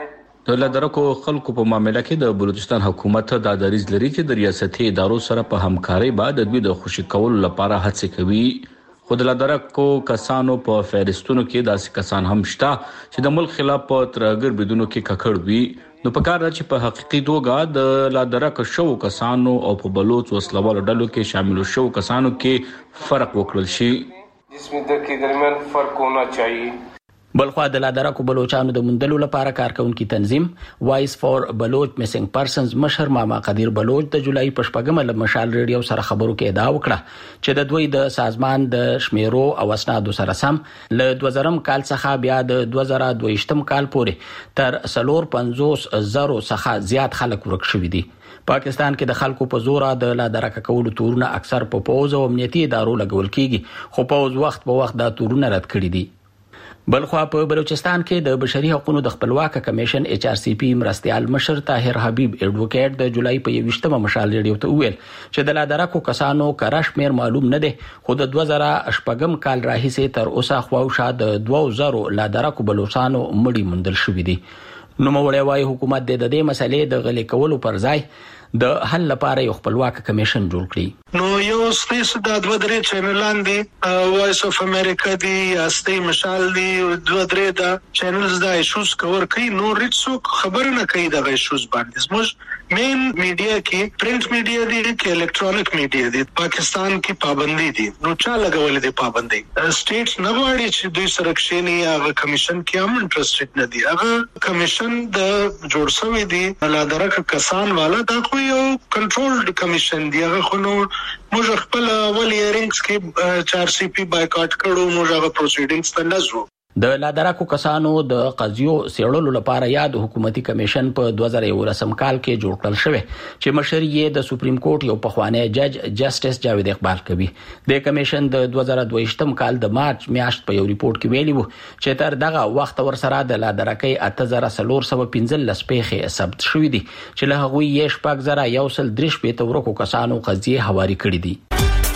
د لادرکو خلکو په معاملې کې د بلوچستان حکومت د دریځ لري چې د ریاستي ادارو سره په همکاري بعد د دوی د خوشي کولو لپاره هڅه کوي. خو د لادرکو کسانو په فهرستونو کې داسې کسان هم شته چې د ملک خلاف په ترګر بدونو کې ککړ وي. نو په کار ده چې په حقيقي توګه د لادرک شو کسانو او په بلوچ وسلوال ډلو کې شامل شو کسانو کې فرق وکړل شي. جسم د کې درمیان فرق ہونا چاهیے. بلخوا د لادرکو بلوچانو د مندلو لپاره کارکونکي تنظیم وایس فور بلوچ میسنګ پرسنز مشر ماما قدیر بلوچ د جولای په شپږمه له مشال ریډیو سره خبرو کې ادعا وکړه چې د دوی د سازمان د شمیرو او اسنادو سره سم له دوه زره کال څخه بیا د دوه زره دوه کال پورې تر سلور پنځوس زرو څخه زیات خلک ورک شوي دي. پاکستان کې د خلکو په زور د لادرک کولو تورونه اکثر په پوز او امنیتي ادارو لګول کیږي خو پوز وخت په وخت دا تورونه رد کړي دي. بلخوا په بلوچستان کې د بشري حقوقو د خپلواک کمیشن ایچ آر سی پی مرستيال مشر طاهر حبیب ایڈوکیټ د جولای په یوشتمه مشال ریډیو ته ویل چې د لادرکو کسانو کراش میر معلوم نه دي خو د دوه زره شپږم کال راهیسې تر اوسه خواوشا د دوه زره لادرکو بلوچستانو مړي مندل شوې دي. نو موړی وايي حکومت د دې مسلې د غلې کولو پر ځای د حل لپاره یو خپلواک کمیشن جوړ کړي. نو یو سپیس د دوه درې چینلان دي وایس اف امریکا دي استي مشال دي دوه درې دا چینلز دا ایشوز کور کوي. نو ریټسو خبر نه کوي د ایشوز باندې. زموږ مین میډیا کې پرنٹ میډیا دي کې الکترونیک میډیا دي پاکستان کې پابندي دي. نو چا لګولې دي پابندي؟ سټیټس نه غواړي چې دوی سره کښینی هغه کمیشن کې هم انټرېستډ نه دي. هغه کمیشن د جوړ شوی دی لادرک کسان والا دا خو یو کنټرولډ کمیشن دی. هغه خو نو موږ خپل اول هیرینګز کې چار سی پی بایکاټ کړو موږ هغه پروسیډینګز ته نه ځو. د لادرکو کسانو د قضیو سیړلو لپاره یاد حکومتي کمیشن په دوه زره یولسم کال کې جوړ کړل شوی چې مشر یې د سپریم کورټ یو پخوانی جج جسټس جاوید اقبال کوي. د کمیشن د دوه زره دوهشتم کال د مارچ میاشت په یو ریپورت کې ویلي وو چې تر دغه وخت ورسره د لادرکۍ اته زره څلور سوه پنځلس پیښې ثبت شوې دي چې له هغوی یې شپږ زره یو سل درې شپېته ورکو کسانو قضیې هواري کړې دي.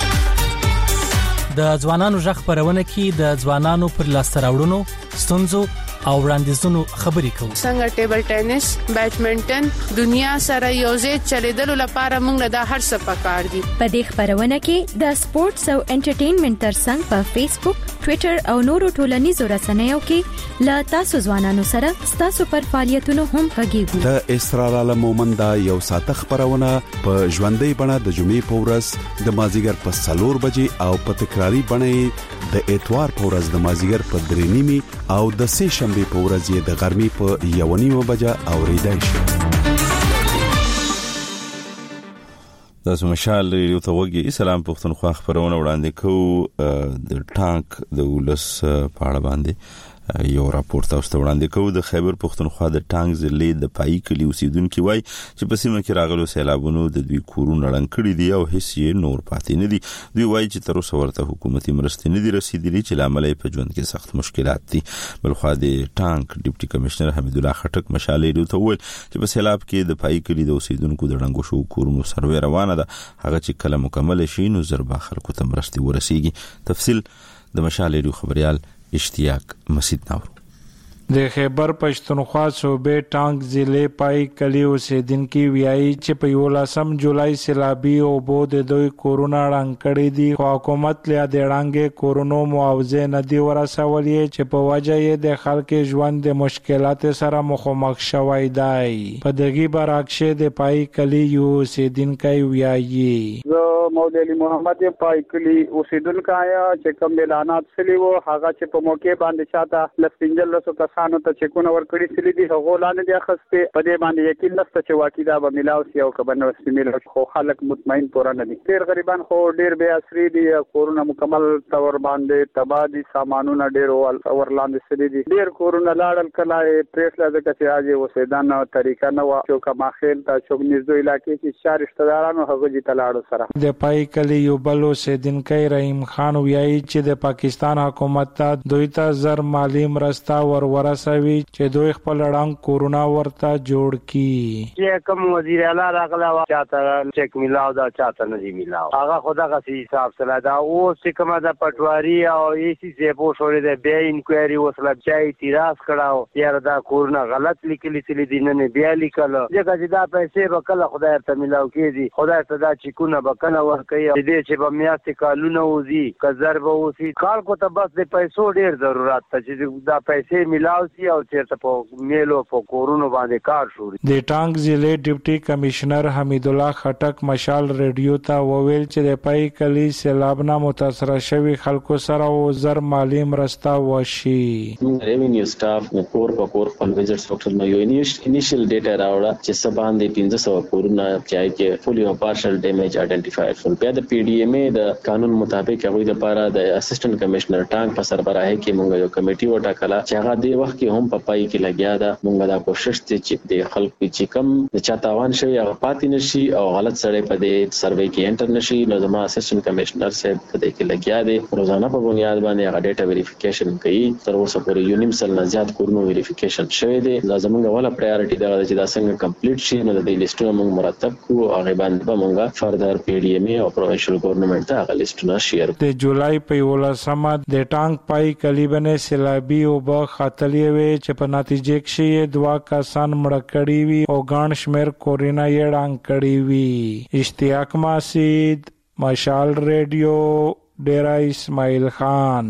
د ځوانانو ژغ خبرونه کې د ځوانانو پر لاسته راوړنو ستونزو او وړاندیزونو خبرې کوو. څنګه ټیبل ټینس بیډمنټن دنیا سره یوځای چلیدلو لپاره موږ د هر څه پکار دي. په دې خبرونه کې د سپورتس او انټرټینمنټ ترڅنګ په فیسبوک ټوئیټر او نورو ټولنیزو رسنیو کې لا تاسو ځوانانو سره تاسو پر فعالیتونو هم غږیږو. د اسرار عالم مومند یو ساته خبرونه په ژوندۍ بڼه د جمعې په ورځ د مازیګر په سلور بجې او په تکراری بڼه د اتوار په ورځ د مازیګر په درې نیمه او د سه شنبه په ورځ یې د غرمې په یو نیمه بجه اوریدای شي. تاسو مشال ریډیو ته وګورئ. سلام پښتونخوا خبرونه وړاندې کوو. د ټانک د ولس په اړه باندې یو راپور تاسو ته وړاندې کوو. د خیبر پښتونخوا د ټانک ضلع د پای کلی اوسیدونکو وایي چې په سیمه کې راغلو سیلابونو د دوی کورونه ړنګ کړي دي او هیڅ یې نور پاتې نه دي. دوی وایي چې تر اوسه ورته حکومتي مرستې نه دي رسیدلې چې لامل یې په ژوند کې سخت مشکلات دي. بلخوا د ټانک ډیپټي کمشنر حمید الله خټک مشال ریډیو ته وویل چې په سیلاب کې د پای کلی د اوسیدونکو د ړنګو شو کورونو سروې روانه ده. هغه چې کله مکمل شي نو زربا خلکو ته مرستې ورسیږي. تفصیل د مشال ریډیو خبريال اشتیاق مسید ناورو. د خیبر پښتونخوا صوبې ټانک ضلع پای کلی اوسیدونکو ویایي چې په یولسم جولای سیلابي او بو د دوی کورونا ړنګ کړي دي خو حکومت لیا د ړنګ کورونو معاوضه نه دی ورسولې چې په وجه یې د خلکو ژوند د مشکلات سره مخامخ شوی دی. په دغه برعکس د پای کلی یو اوسیدونکو ویایي زه مولوی علي محمد پای کلی اوسیدونکو آیا چې کوم اعلانات سلی وو هغه چې په موقع باندې چاته لسپینجل رسو کسانو ته چکونه ورکړي سلی دي هغه لاندې د اخسته په دې باندې یقین نشته چې واقعي دا به ملاو سی او کبه نو سیمل خو خلک مطمئن پورا نه دي. ډیر غریبان خو ډیر بے اثرې دي کورونه مکمل تور باندې تبادي سامانونه ډیر ور لاندې سلی دي. ډیر کورونه لاړل کله پریس لږه چې اجي وسیدان طریقه نه وا چې کما خیل ته چوک نږدې علاقې کې چار رشتہ دارانو هغه دي تلاړو سره. د پای کلی یو بلو سیدنکای رحیم خان ویایي چې د پاکستان حکومت ته دوی ته زر مالی مرسته ور ور ورسوي چې دوی خپل رنګ کورونا ورته جوړ کی. چې کوم وزیر اعلی راغلا چاته چیک میلاو دا چاته نه دی میلاو هغه خدا غسی حساب سره دا او چې کومه د پټواری او ای سی سی په شوري د بیا انکوایري وسله چا اعتراض کړهو یاره دا کورونا غلط لیکلی تل دي نه بیا لیکل ځکه چې دا پیسې به کله خدای ته میلاو کیږي خدای ته دا چیکونه به کله ورکوي دې چې په میاشتې کالونه وزي کزر به وسی خلکو ته بس د پیسو ډیر ضرورت ته چې دا پیسې میلاو سي او چیرته په میلو په کورونا باندې کار شوري. د ټانګ ضلع ډیپټي کمشنر حمید الله خټک مشال ریډیو ته وویل چې د پای کلی سیلاب نه متاثر شوی خلکو سره او زر مالی مرسته وشي. ریوینیو سټاف نه کور په کور خپل ویزټس وکړل نو یو انیشل ډیټا راوړه چې سبان د پنځه سوه کورونه چې کې فولي او پارشل ډیمیج آئیډنټیفاید شول. بیا د پی ډی ایم ای د قانون مطابق هغه د لپاره د اسسټنټ کمشنر ټانګ په سربراهي کې موږ یو کمیټي وټاکله چې هغه د وخت کې هم په پای کې لګیا ده. موږ دا کوشش چې د خلکو چې کم د چا تاوان شوی هغه پاتې نشي او غلط سړی په دې سروې کې انټر نشي. نو زما اسسټنټ کمشنر صاحب په دې کې لګیا دي روزانه په بنیاد باندې هغه ډیټا ویریفیکیشن کوي. تر اوسه پورې یو نیم سل نه زیات کورونو ویریفیکیشن شوی دی. لازم موږ ولا پرایورټي دا چې دا څنګه کمپلیټ شي نو د دې لیسټونو موږ مرتب کوو هغه باندې به موږ فردر پی ډی ایم ای او پروینشل ګورنمنت ته هغه لیسټونه شیر. د جولای په یولسمه د ټانګ پای کلیبنه سیلابي او به خاتلې وي چې په نتیجه کې دوا کسان مړ کړي وي او ګڼ شمیر کورونا یې ړنګ کړي وي. اشتیاق ماسید مشال ریډیو ډیرا اسماعیل خان.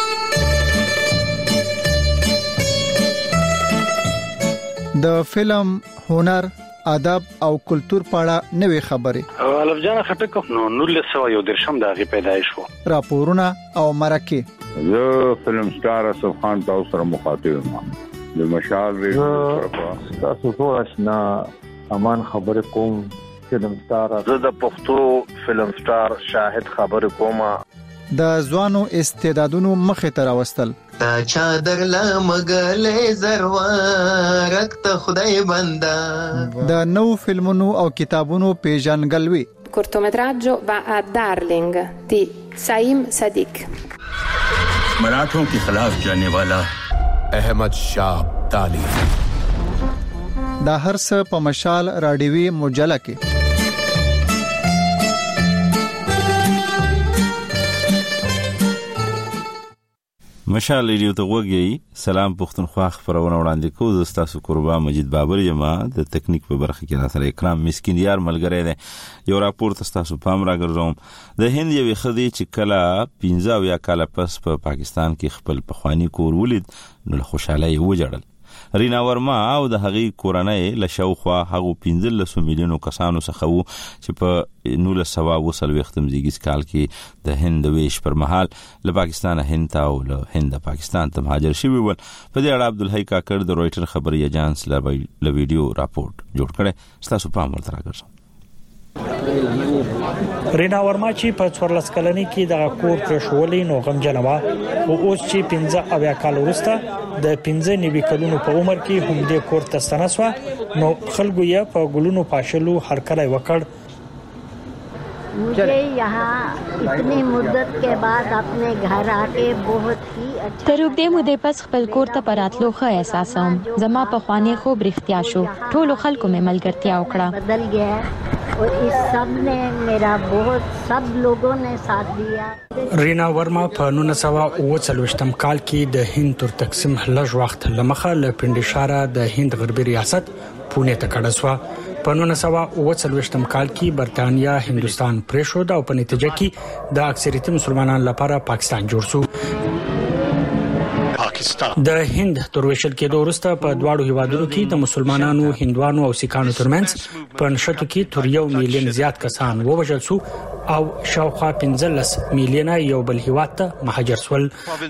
د فلم هنر ادب او کلچر پاړه نوې خبره الف جان خټک نو نورلس سو یو درشم دغه پیدایش وو راپورونه او مرکه زه فلم سٹار اسف خان تاسو سره مخاطب یم د مشال ریډیو تاسو ټول آشنا امان خبر کوم فلم سٹار زه د پښتو فلم سٹار شاهد خبر کوم د ځوانو استعدادونو مخه تر واستل تا چادر لا مګلې زروارک ته خدای بندا د نو فلمونو او کتابونو پیژنګلوي. cortometraggio va a Darling di Saim Sadiq. मराठों के खिलाफ जाने वाला अहमद शाह अब्दाली. دا هر څه په مشال راډیوي مجله کې. مشال ریډیو ته وګورئ. سلام پښتونخوا خبرونه وړاندې کوو. د تاسو قربا مجید بابر یم د تکنیک په برخه کې را سره اکرام مسکین یار ملګری دی. یو راپور تاسو پام راګرځوم. د هند یو خدي چې کله پنځه او یا کال پس په پا پاکستان کې خپل پخوانی کور ولید نو خوشاله یې وجړل. رینا ورما او د هغې کورنۍ له شاوخوا هغو پنځلسو میلیونو کسانو څخه وو چې په نولس سوه اوه څلوېښتم زیږدیز کال کې د هند د ویش پر مهال له پاکستانه هند ته او له هنده پاکستان ته مهاجر شوي ول. په دې اړه عبدالحی کاکړ د رویټر خبري ایجانس له ویډیو راپورټ جوړ کړی. ستاسو پام ورته راګرځوم. رینا ورما چې په څوارلس کلنۍ کې د کور پرېښولې نو غمجنه وه او اوس چې پنځه اویا کال وروسته د پنځه نوي کلونو په عمر کې هم دې کور ته ستنه شوه نو خلکو یې په ګلونو پاشلو هرکلی وکړ. मुझे यहाँ इतनी मुद्दत के बाद अपने घर आके बहुत ही अच्छा تر اوږدې مودې پس خپل کور ته په راتلو ښه احساسوم. زما پخوانی خوب رښتیا شو. ټولو خلکو مې ملګرتیا وکړه. بدل گیا और इस सब ने मेरा बहुत सब लोगों ने साथ दिया. رینا ورما په نولس سوه اوه څلوېښتم کال کې د هند تر تقسیم لږ وخت لمخه له پنډیشاره د هند غربي ریاست پونه ته کډه شوه. په نولس سوه اوه څلوېښتم کال کې برتانیا هندستان پرېښود او په نتیجه کې د اکثریت مسلمانانو لپاره پاکستان جوړ شو. د هند تر ویشل کېدو وروسته په دواړو هیوادونو کې د مسلمانانو، هندوانو او سیکانو ترمنځ په نښتو کې تر یو میلیون زیات کسان ووژل شو او شاوخوا پنځلس میلیونه یو بل هیواد ته مهاجر شول.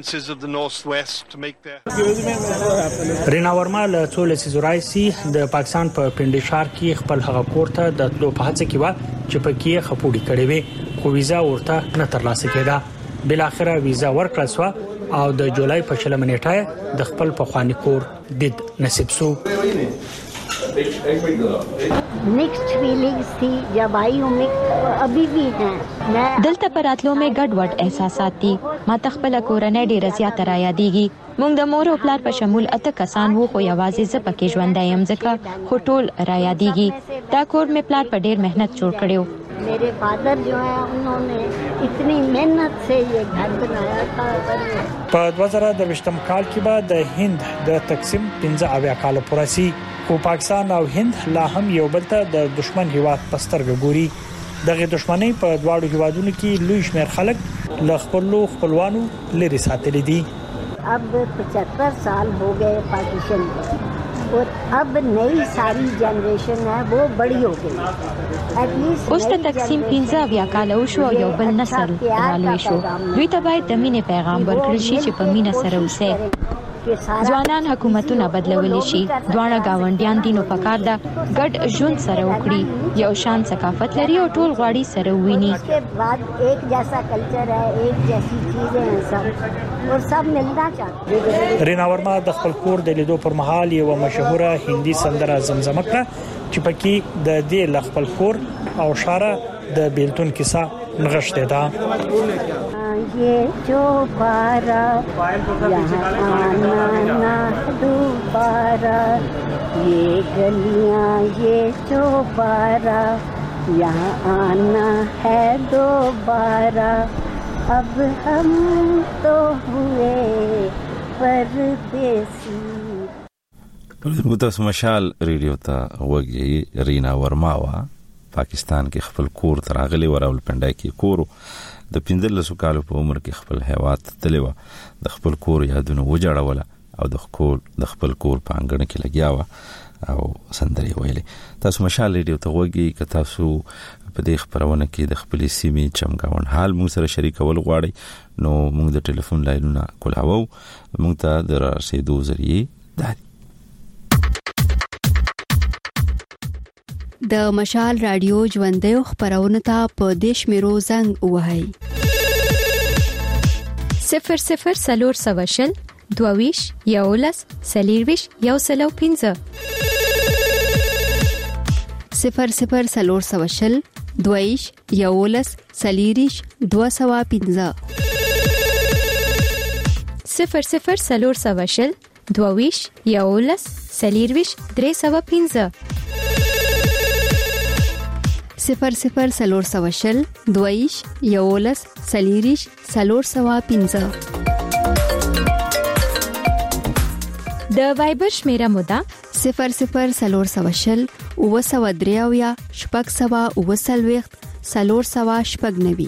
رینا ورما له څو لسیزو راهیسې د پاکستان په پنډیشار کې خپل هغه کور ته د تلو په هڅه کې وه چې پکې یې خپوړې کړې وې خو ویزا ورته نه ترلاسه کېده. بالاخره ویزا ورکړل شوه او د جولای په شلمه نیټه د خپل پخوانی کور دید نصیب شو. मिक्स्ड फीलिंग्स थी जब आई हूँ मिक्स अभी भी हैं. دلته پراتلو مې ګډ وډ احساسات دي. ما تخپل کورنۍ ډیره زیاته را یادېږي. مونږ د مور او پلار په شمول اته کسان وو، خو یوازې زه پکې ژوندی یم ځکه خو ټول را یادېږي. دا کور مې پلار په ډېر مهنت جوړ کړی و. मेरे फादर जो है उन्होंने इतनी मेहनत से ये घर बनाया था. په دوه زره دویشتم کال کې به د هند د تقسیم پنځه اویا کال پوره شي، خو پاکستان او هند لا هم یو بل ته د دشمن هیواد پسترګ ګوري. دغه دشمنی په دواړو هیوادونو کې لوی شمېر خلک له خپلو خپلوانو لري ساتلي دي. अब पचहत्तर साल हो गए पार्टीशन को और अब नई सारी जनरेशन है वो बड़ी हो गई. اوس ته تقسیم پنځه اویا کال وشو او یو بل نسل رالوي شو. دوی ته باید د مینې پیغام ورکړل شي چې په مینه سره اوسئ. ځوانان حکومتونه بدلولی شي، دواړه گاونډیان دي نو پکار ده ګډ ژوند سره وکړي، یو شان ثقافت لري او ټول غواړي سره وویني. उसके बाद एक जैसा कल्चर है, एक जैसी चीजें हैं सब और सब मिलना चाहते हैं. رینا ورما د خپل کور د لیدو پر مهال یو مشهوره هندي سندره زمزمه کړه چې پکې د دې ل خپل کور او شاره د بیلتون کیسه نغښتې ده. ये जो बारा यहाँ आना ना दोबारा, ये गलियाँ ये जो बारा यहाँ आना है दोबारा, अब हम तो हुए परदेसी. متاسف مشال ریډیو ته وګي رینا ورما وا پاکستان کې خپل کور تراغلي وراول پندای کې کور د پندلسو کالو په عمر کې خپل هیواد تلوا، د خپل کور یادونه وجاړول او د خپل د خپل کور په انګړ کې لګیا و او سندري ویلې. تاسو مشال ریډیو ته وګي ک تاسو په دې خبرونه کې د خپل سیمې چمګاون حال موږ سره شریکول غواړي نو موږ د ټلیفون لاینونه کولاو، موږ ته د رسیدو ذریعہ دای د مشال رادیو ژوندۍ خبرونه ته په دیش میرو زنګ وهاي صفر صفر سلور سواشل دوویش یولس سلیرویش یو سلو پینزه صفر صفر سلور سواشل دوویش یولس سلیریش دو سوا پینزه صفر صفر سلور سواشل دوویش یولس سلیرویش درې سوا پینزه صفر صفر سلور سواشل دویش یولس سلیریش سلور سوا پینزه. د وایبر شمیره مودا صفر صفر سلور سواشل او سوا دریاویا شپږ سوا او سلويخت سلور سوا شپږ نوي.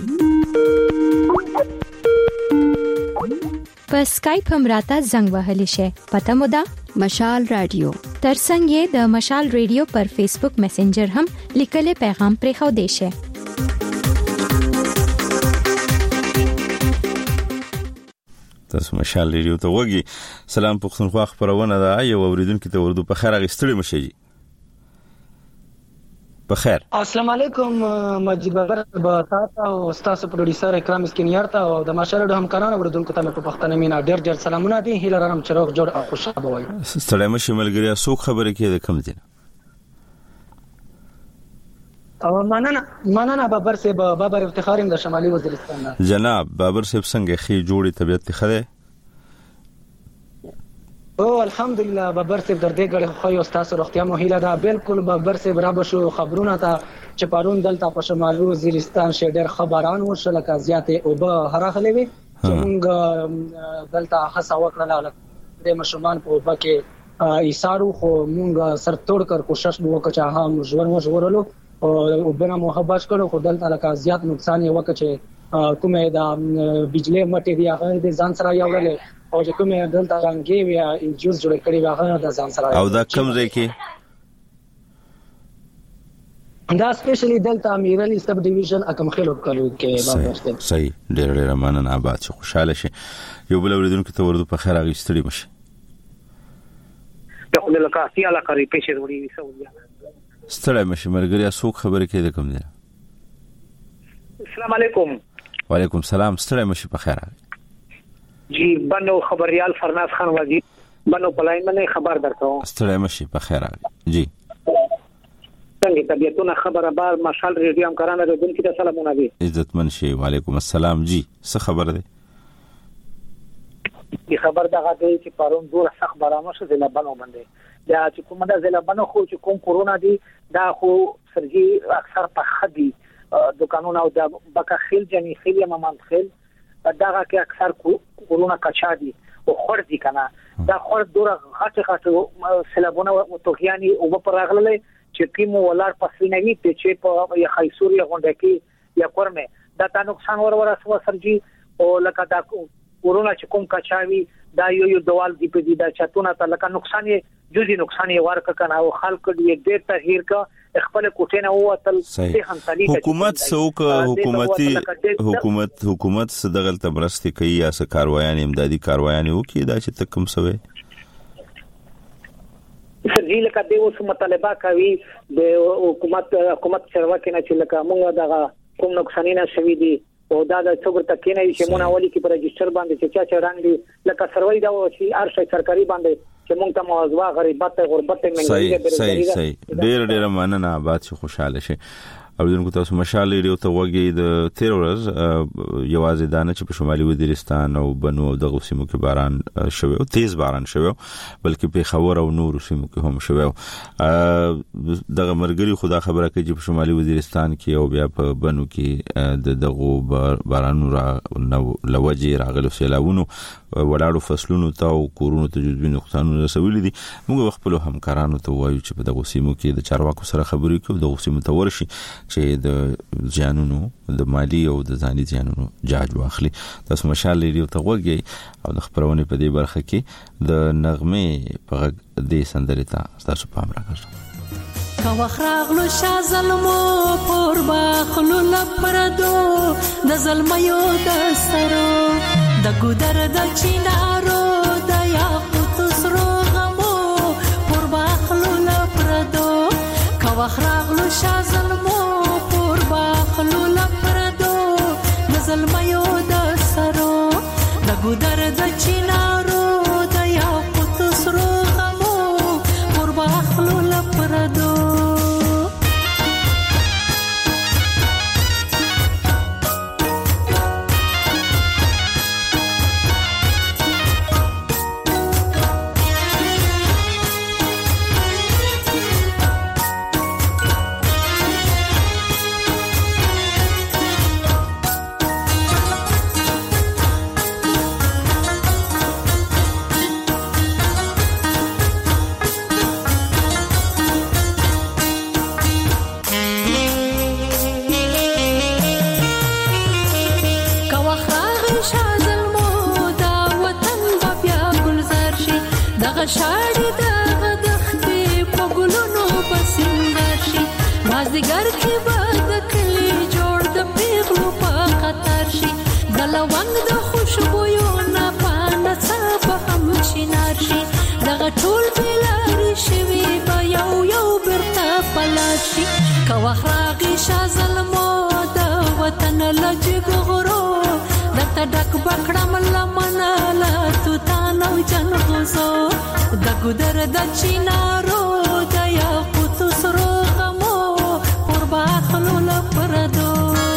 په سکایپ هم راته زنګ وهلی شي. پته مودا مشال رادیو. ترڅنګ یې د مشال ریډیو پر فیسبوک میسنجر هم لیکل پیغام پرې خو دی شي. تاسو مشال ریډیو ته وګي. سلام پښتونخوا خبرونه ده، یو اوریدونکو ته وردو په خیر غستړي مشي. بخیر. السلام علیکم مجید بابر باتاته او استاد پروډوسر اکرام اسکینیار ته او د ماشاله د همکارانو وردونکو ته په پښتنه مینا ډیر ډیر سلامونه دي. هیله لرم چې روغ جوړ او خوشاله وي. ستړی مشه ملګری سو خبره کې د کم دي. او مننه مننه بابر صاحب بابر افتخاریم د شمالي وزیرستان. جناب بابر صاحب څنګه خي جوړي طبيعت خده؟ او الحمدلله بابر صاحب در دې غړي خو یو تاسو روغتیا مو هیله ده. بالکل بابر صاحب را بشو خبرونه ته چې پرون دلته په شمالي وزیرستان شه ډېر خبران ورشل کا زیاته او به هراخلې وي چې موږ دلته هڅه وکړه د مشرومان په وبکه ایثارو خو موږ سرتوړ کر کوشش وکړو چې هم ژوند مو ژغورلو او بنا محبت کړو خو دلته لکه زیات نقصان یې وکړ چې کومه د بجلی مټې دی هغه د ځان سره یوړل او چې کومه دلته رنګي وي انجوز جوړ کړی هغه د ځان سره او دا کوم ځای کې دا سپیشلی دلته امیرعلی سب ډیویژن اکم خلو کلو کې بابا صحیح ډېر ډېر مننه آباد شي خوشاله شي. یو بل اوریدونکو ته ورته په خیر غوښتلی مشي. ته خو د لکاسي علاقه ری پېښې وړي وسویا ستړی مشه مرګریا سو خبره کې د کوم دی. السلام علیکم. وعلیکم السلام. ستړی مشه په خیر جی بنو خبريال فرناز خان وزیر بنو پلاین باندې خبر درکو. ستړی مشه په خیر جی. څنګه طبيعتونه خبره بار مشال ریډیو هم کرانه د دن کې سلامونه دي. عزت منشي. وعلیکم السلام جی څه خبر ده؟ کی خبر دغه دی چې پرون ډور سخت باران شو د لبنو باندې دا چې کومه د لبنو خو چې کوم کورونا دی دا خو سرجی اکثر په خدي دکانونه او د بکخیل جنې خیل یا ممان خیل دغه کې اکثر کورونا کچا دي او خور دي کنه دا خور دوره غټه غټه سلابونه او توغیانی او په راغله چې کیمو ولار پسینوي ته چې په یا خیسوري غونډه کې یا کورمه دا تا نقصان ور ور اسو سرجی او لکه دا کورونا چې کوم کچاوي دا یو یو دوال دی په دې دا چتونه ته لکه نقصان یې جزئی نقصان یې ورک کنه او خلک دې ډېر تغییر کا خپل کوټه نه ووتل صحیح حکومت څوک حکومتي حکومت حکومت دغل تبرستي کوي یا س کاروایان امدادي کاروایان وکي دا چې تکم سوي سرجی لکه د اوس مطالبه کوي د حکومت حکومت سره کنه چې لکه موږ دغه کوم نقصانونه شوي دي او دا د څوګر تکینه چې مونږ اولی کې پر رجستر باندې چې چا چا رانګي لکه سروي دا چې ارشي سرکاري باندې چې مونږ ته موضوع غریبت غربت منګي صحیح صحیح ډېر ډېر مننه آباد شي خوشاله شي او دغه تاسو مشال لري او ته وګي د تیر ورځ یوازې دانه چې په شمالي وزیرستان او بنو او دغه سیمو کې باران شوی او تیز باران شوی بلکې په خبر او نور سیمو کې هم شوی دغه مرګري خدا خبره کوي چې په شمالي وزیرستان کې او بیا په بنو کې د دغه بارانو را لوجه راغلو سیلاونو ولاړو فصلونو ته او کورونو ته جزوي نقصانونه رسولي دي موږ خپل همکارانو ته وایو چې په دغه سیمو کې د چارواکو سره خبرې کوو دغه سیمو ته ورشي چې د ځانونو د مالی او د ځاني ځانونو جاج واخلي تاسو مشال لري او ته وګورئ او د خبرونه په دې برخه کې د نغمه په دې سندره ته تاسو پام راکړئ کا وخراغلو شا ظلمو پر باخلو لپردو د ظلميو د سرو د ګودر د چینارو د یاقوت سرو غمو پر باخلو لپردو کا وخراغلو شا ظلمو پر باخلو لپردو د ظلميو د سرو د ګودر د چینارو د یاقوت سرو غمو پر باخلو لپردو شاړې د دختې په ګلونو پسنګر شي مازدیګر کې به د کلي جوړ د پیغلو په قطار شي د لونګ د خوشبویو نه پانه څه به هم شینار شي دغه ټول بلارې شوي به یو یو بیرته پلار شي که وخت راغی شا ظلمو د وطن له جګو غرو درته ډک به کړم لمنه له توتان او جنغوزو د ګودر د چینارو د یاقوت سرو غمو پر باخلو لپردو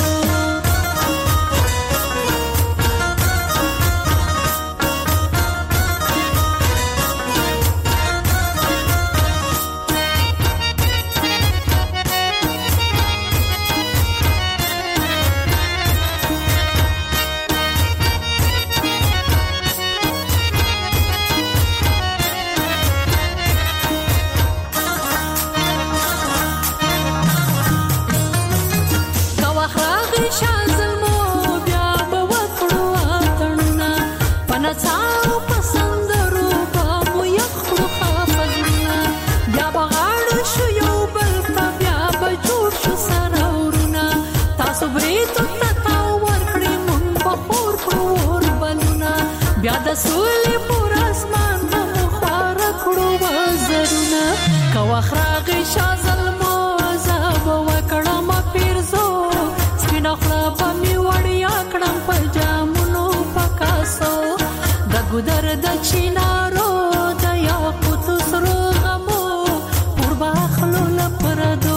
بیا د سولې پر اسمان په خوار کړو وزرونه کا وخراغ شا ظلمو زاب وکړم پیرزو سپینا خلا په می وړیا کړم په جامونو پکاسو د ګودر د چینارو د یاقوت سرو غمو پر باخلو لپردو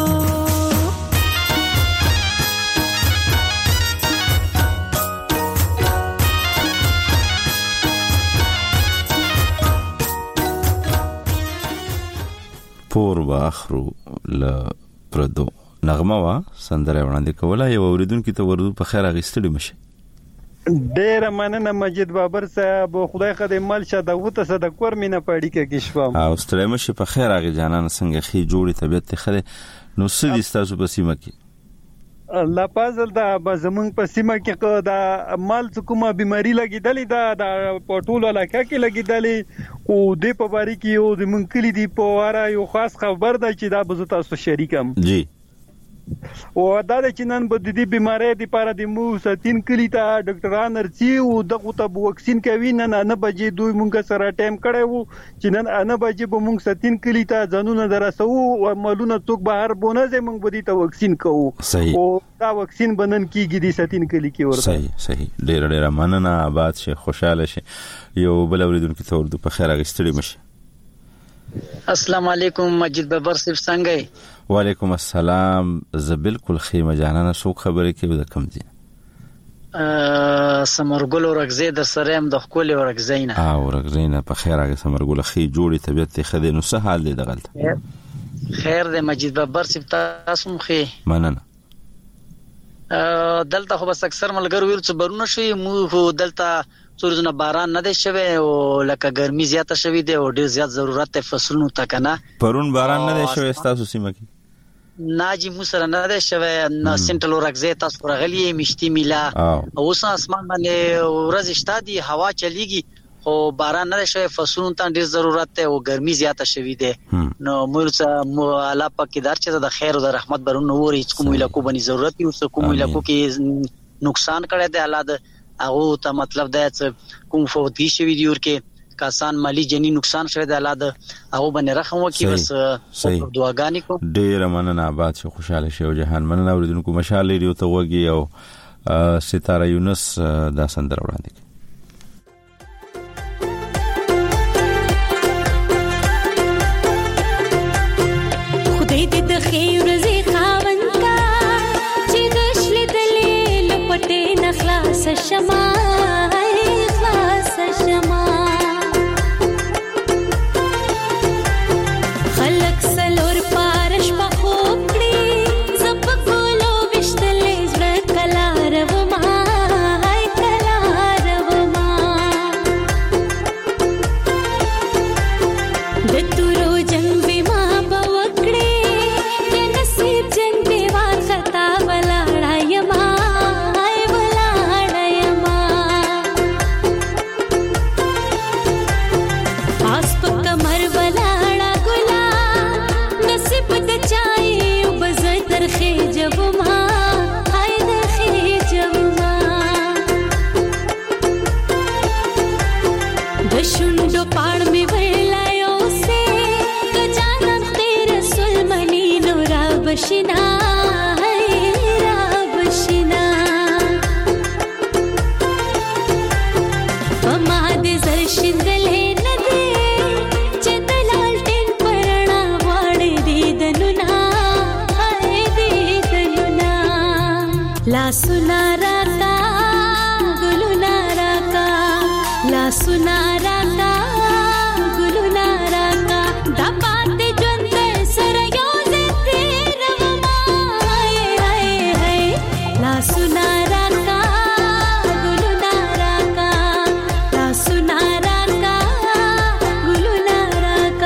پور واخرو ل پردو نغمه وا سندره وړاندې کوله یو اوریدونکو ته ورته په خیر اغستړي مشه. ډیر مننه مجید بابر صاحب، خدای خدای مل شه د وته صد کور مینه پړی کې کښوم. او ستړي مشه په خیر اغه جانان څنګه خې جوړی طبيعت خره نو سړي ستاسو په سیمه کې الله پازل دا زمونږ په سیمه کې دا مال کومه بیماری لګیدلې دا د پټول علاقه کې لګیدلې او د په باری کې یو د منکلی دی په واره یو خاص خبر ده چې دا به تاسو شریکم جی او دا د چنن په دې بیماری د پاره د مو ستین کلی ته ډاکټران ارچي او دغه ته وکسین کوي نه نه بجې دوی مونږ سره ټایم کړی وو چې نن نه بجې به مونږ ستین کلی ته ځانونه درسو او مالونه څوک بهر بونه زې مونږ به دې ته وکسین کوو او دا وکسین بنن کیږي د ستین کلی کې ورته. صحیح صحیح ډیر ډیر مننه، آباد شه، خوشاله شه. یو بل اوریدونکو ته ورته په خیر اغستړي مشه. السلام علیکم مجید بابر صاحب څنګه؟ وعلیکم السلام، زه بالکل خیمه جانانه څوک خبرې کوي د کم دي؟ ا سمرګل ورغزې د سریم د خپل ورغزینه. اه ورغزینه په خیر هغه سمرګل خي جوړي طبيعت خدي نو څه حال دی دغلت؟ خیر دی مجید بابر صاحب تاسو مخې مننه. ا دلته خو بس اکثر ملګر ویل چې برونه شي مو دلته څورزنه باران نه دی شوی او لکه ګرمي زیاته شوی دی او ډیر زیات ضرورت ته فصلونو ته کنه. پرون باران نه دی شوی تاسو سیمه کې؟ ناجی مو سره نه دی شوی، نه سنټل ورغزه تاسو راغلی مشتي میلا او اوس اسمان باندې ورځ شته دی، هوا چلیږي خو باران نه دی شوی، فصلونو ته ډیر ضرورت ته او ګرمي زیاته شوی دی. نو موږ الله پاک دار چې د خیر او د رحمت برونه وری چې کوم علاقو باندې ضرورت یو څه کوم علاقو کې نقصان کړی دی الله د هغه ته مطلب دا چې کوم فوتي شوی دی ورکه کسان مالی جنی نقصان شوی دی الله د هغه باندې رحم وکي. بس دعاګانې کوم. ډیر مننه، آباد شه، خوشاله شه او جهان مننه. اوریدونکو مشال لري ته وږي او ستاره یونس دا سندره وړاندې. خدای دې د خیر زی خاوندا چې دشل دلې لپټې نخلاص شمع خلاص شمع خلق سلور پارش په خوکړي زپ کولو وشتلې زړه کلار و ما کلار و ما د تورو جنگ به ما بوکړي د نصیب جنگ به وار خطا ولاړای ما بشنا را بشنا پما دې زر شندلې نه دې چې دلال ټین پرنا واړې دې دنونا هاي دې دنونا لا سنا راتا ګلونا راتا لا سنا راتا ګلونا راتا دا پاتې ژوند سره सुना राका गुलुना राका ला सुना राका गुलुना राका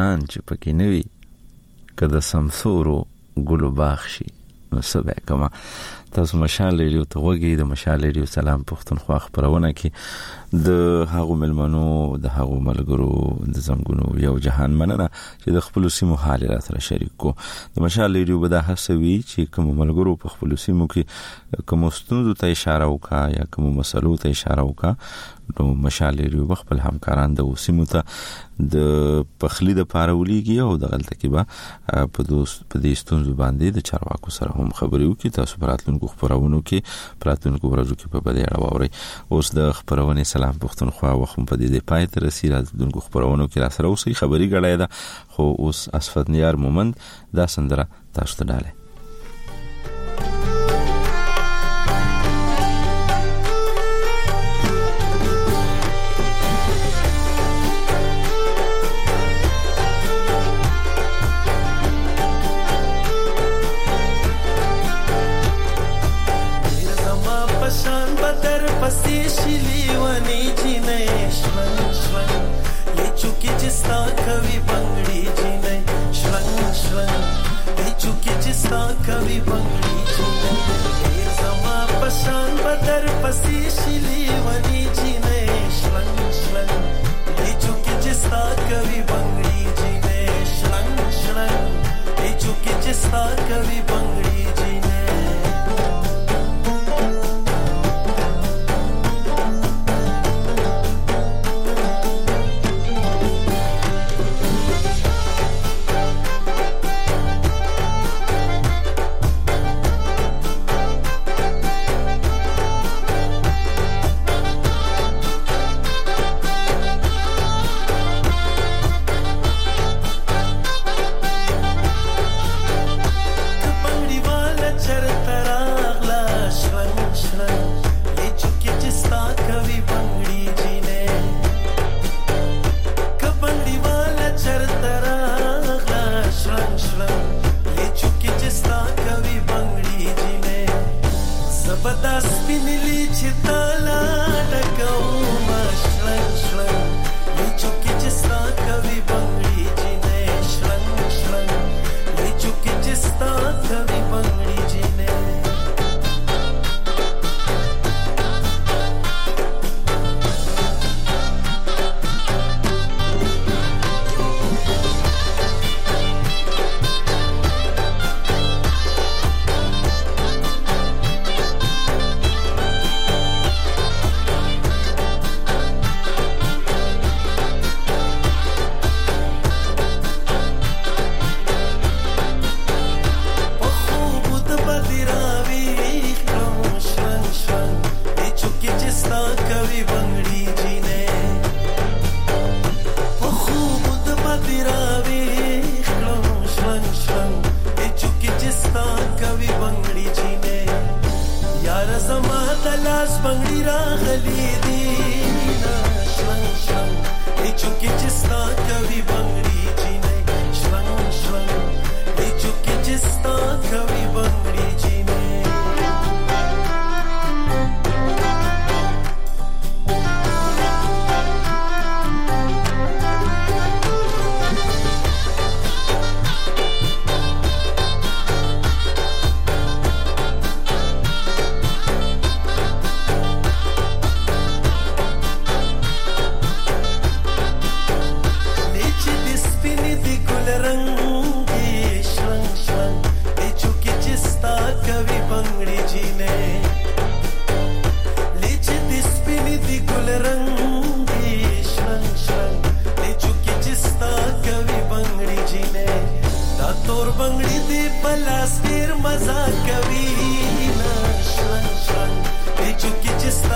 ځوانان چې پکې نه وي که د سمسورو ګلو باغ شي نو څه به کومه. تاسو مشال ریډیو ته وګورئ. د مشال ریډیو سلام پښتونخوا خبرونه کې د هغو ملمنو د هغو ملګرو د زنګونو یو جهان مننه چې د خپل سیمو حال را سره شریک کو. د مشال ریډیو به د هڅوي چې کوم ملګرو په خپل سیمو کې کوم ستونزو ته اشاره وکا یا کوم مسلو ته اشاره وکا نو مشال ریډیو خپل همکاران د سیمو ته د پخلی د پارولېږي او د غلطه کې به په دوست په دې ستونزو باندې د چارواکو سره هم خبرې وکړي. تاسو پراتلونکو خبرونو کې پراتلونکو ورځو کې په بده اړه واورئ. اوس د خبرونه سلام پښتونخوا وخت په دې پای ته رسیدل. راتلونکو خبرونو کې را سره اوسئ. خبري غړای ده خو اوس اسفندیار مومند دا سندره تاسو ته ډاله. कवि बंगड़ी जी समा पशान बदर पसी शिली वनी जी ने श्लंग श्लंग ये चुकी जिस्ता कवि बंगड़ी जी ने श्लंग श्लंग ये चुकी जिस्ता कवि बंगड़ी जी ने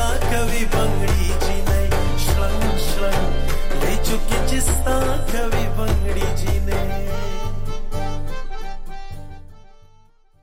कवि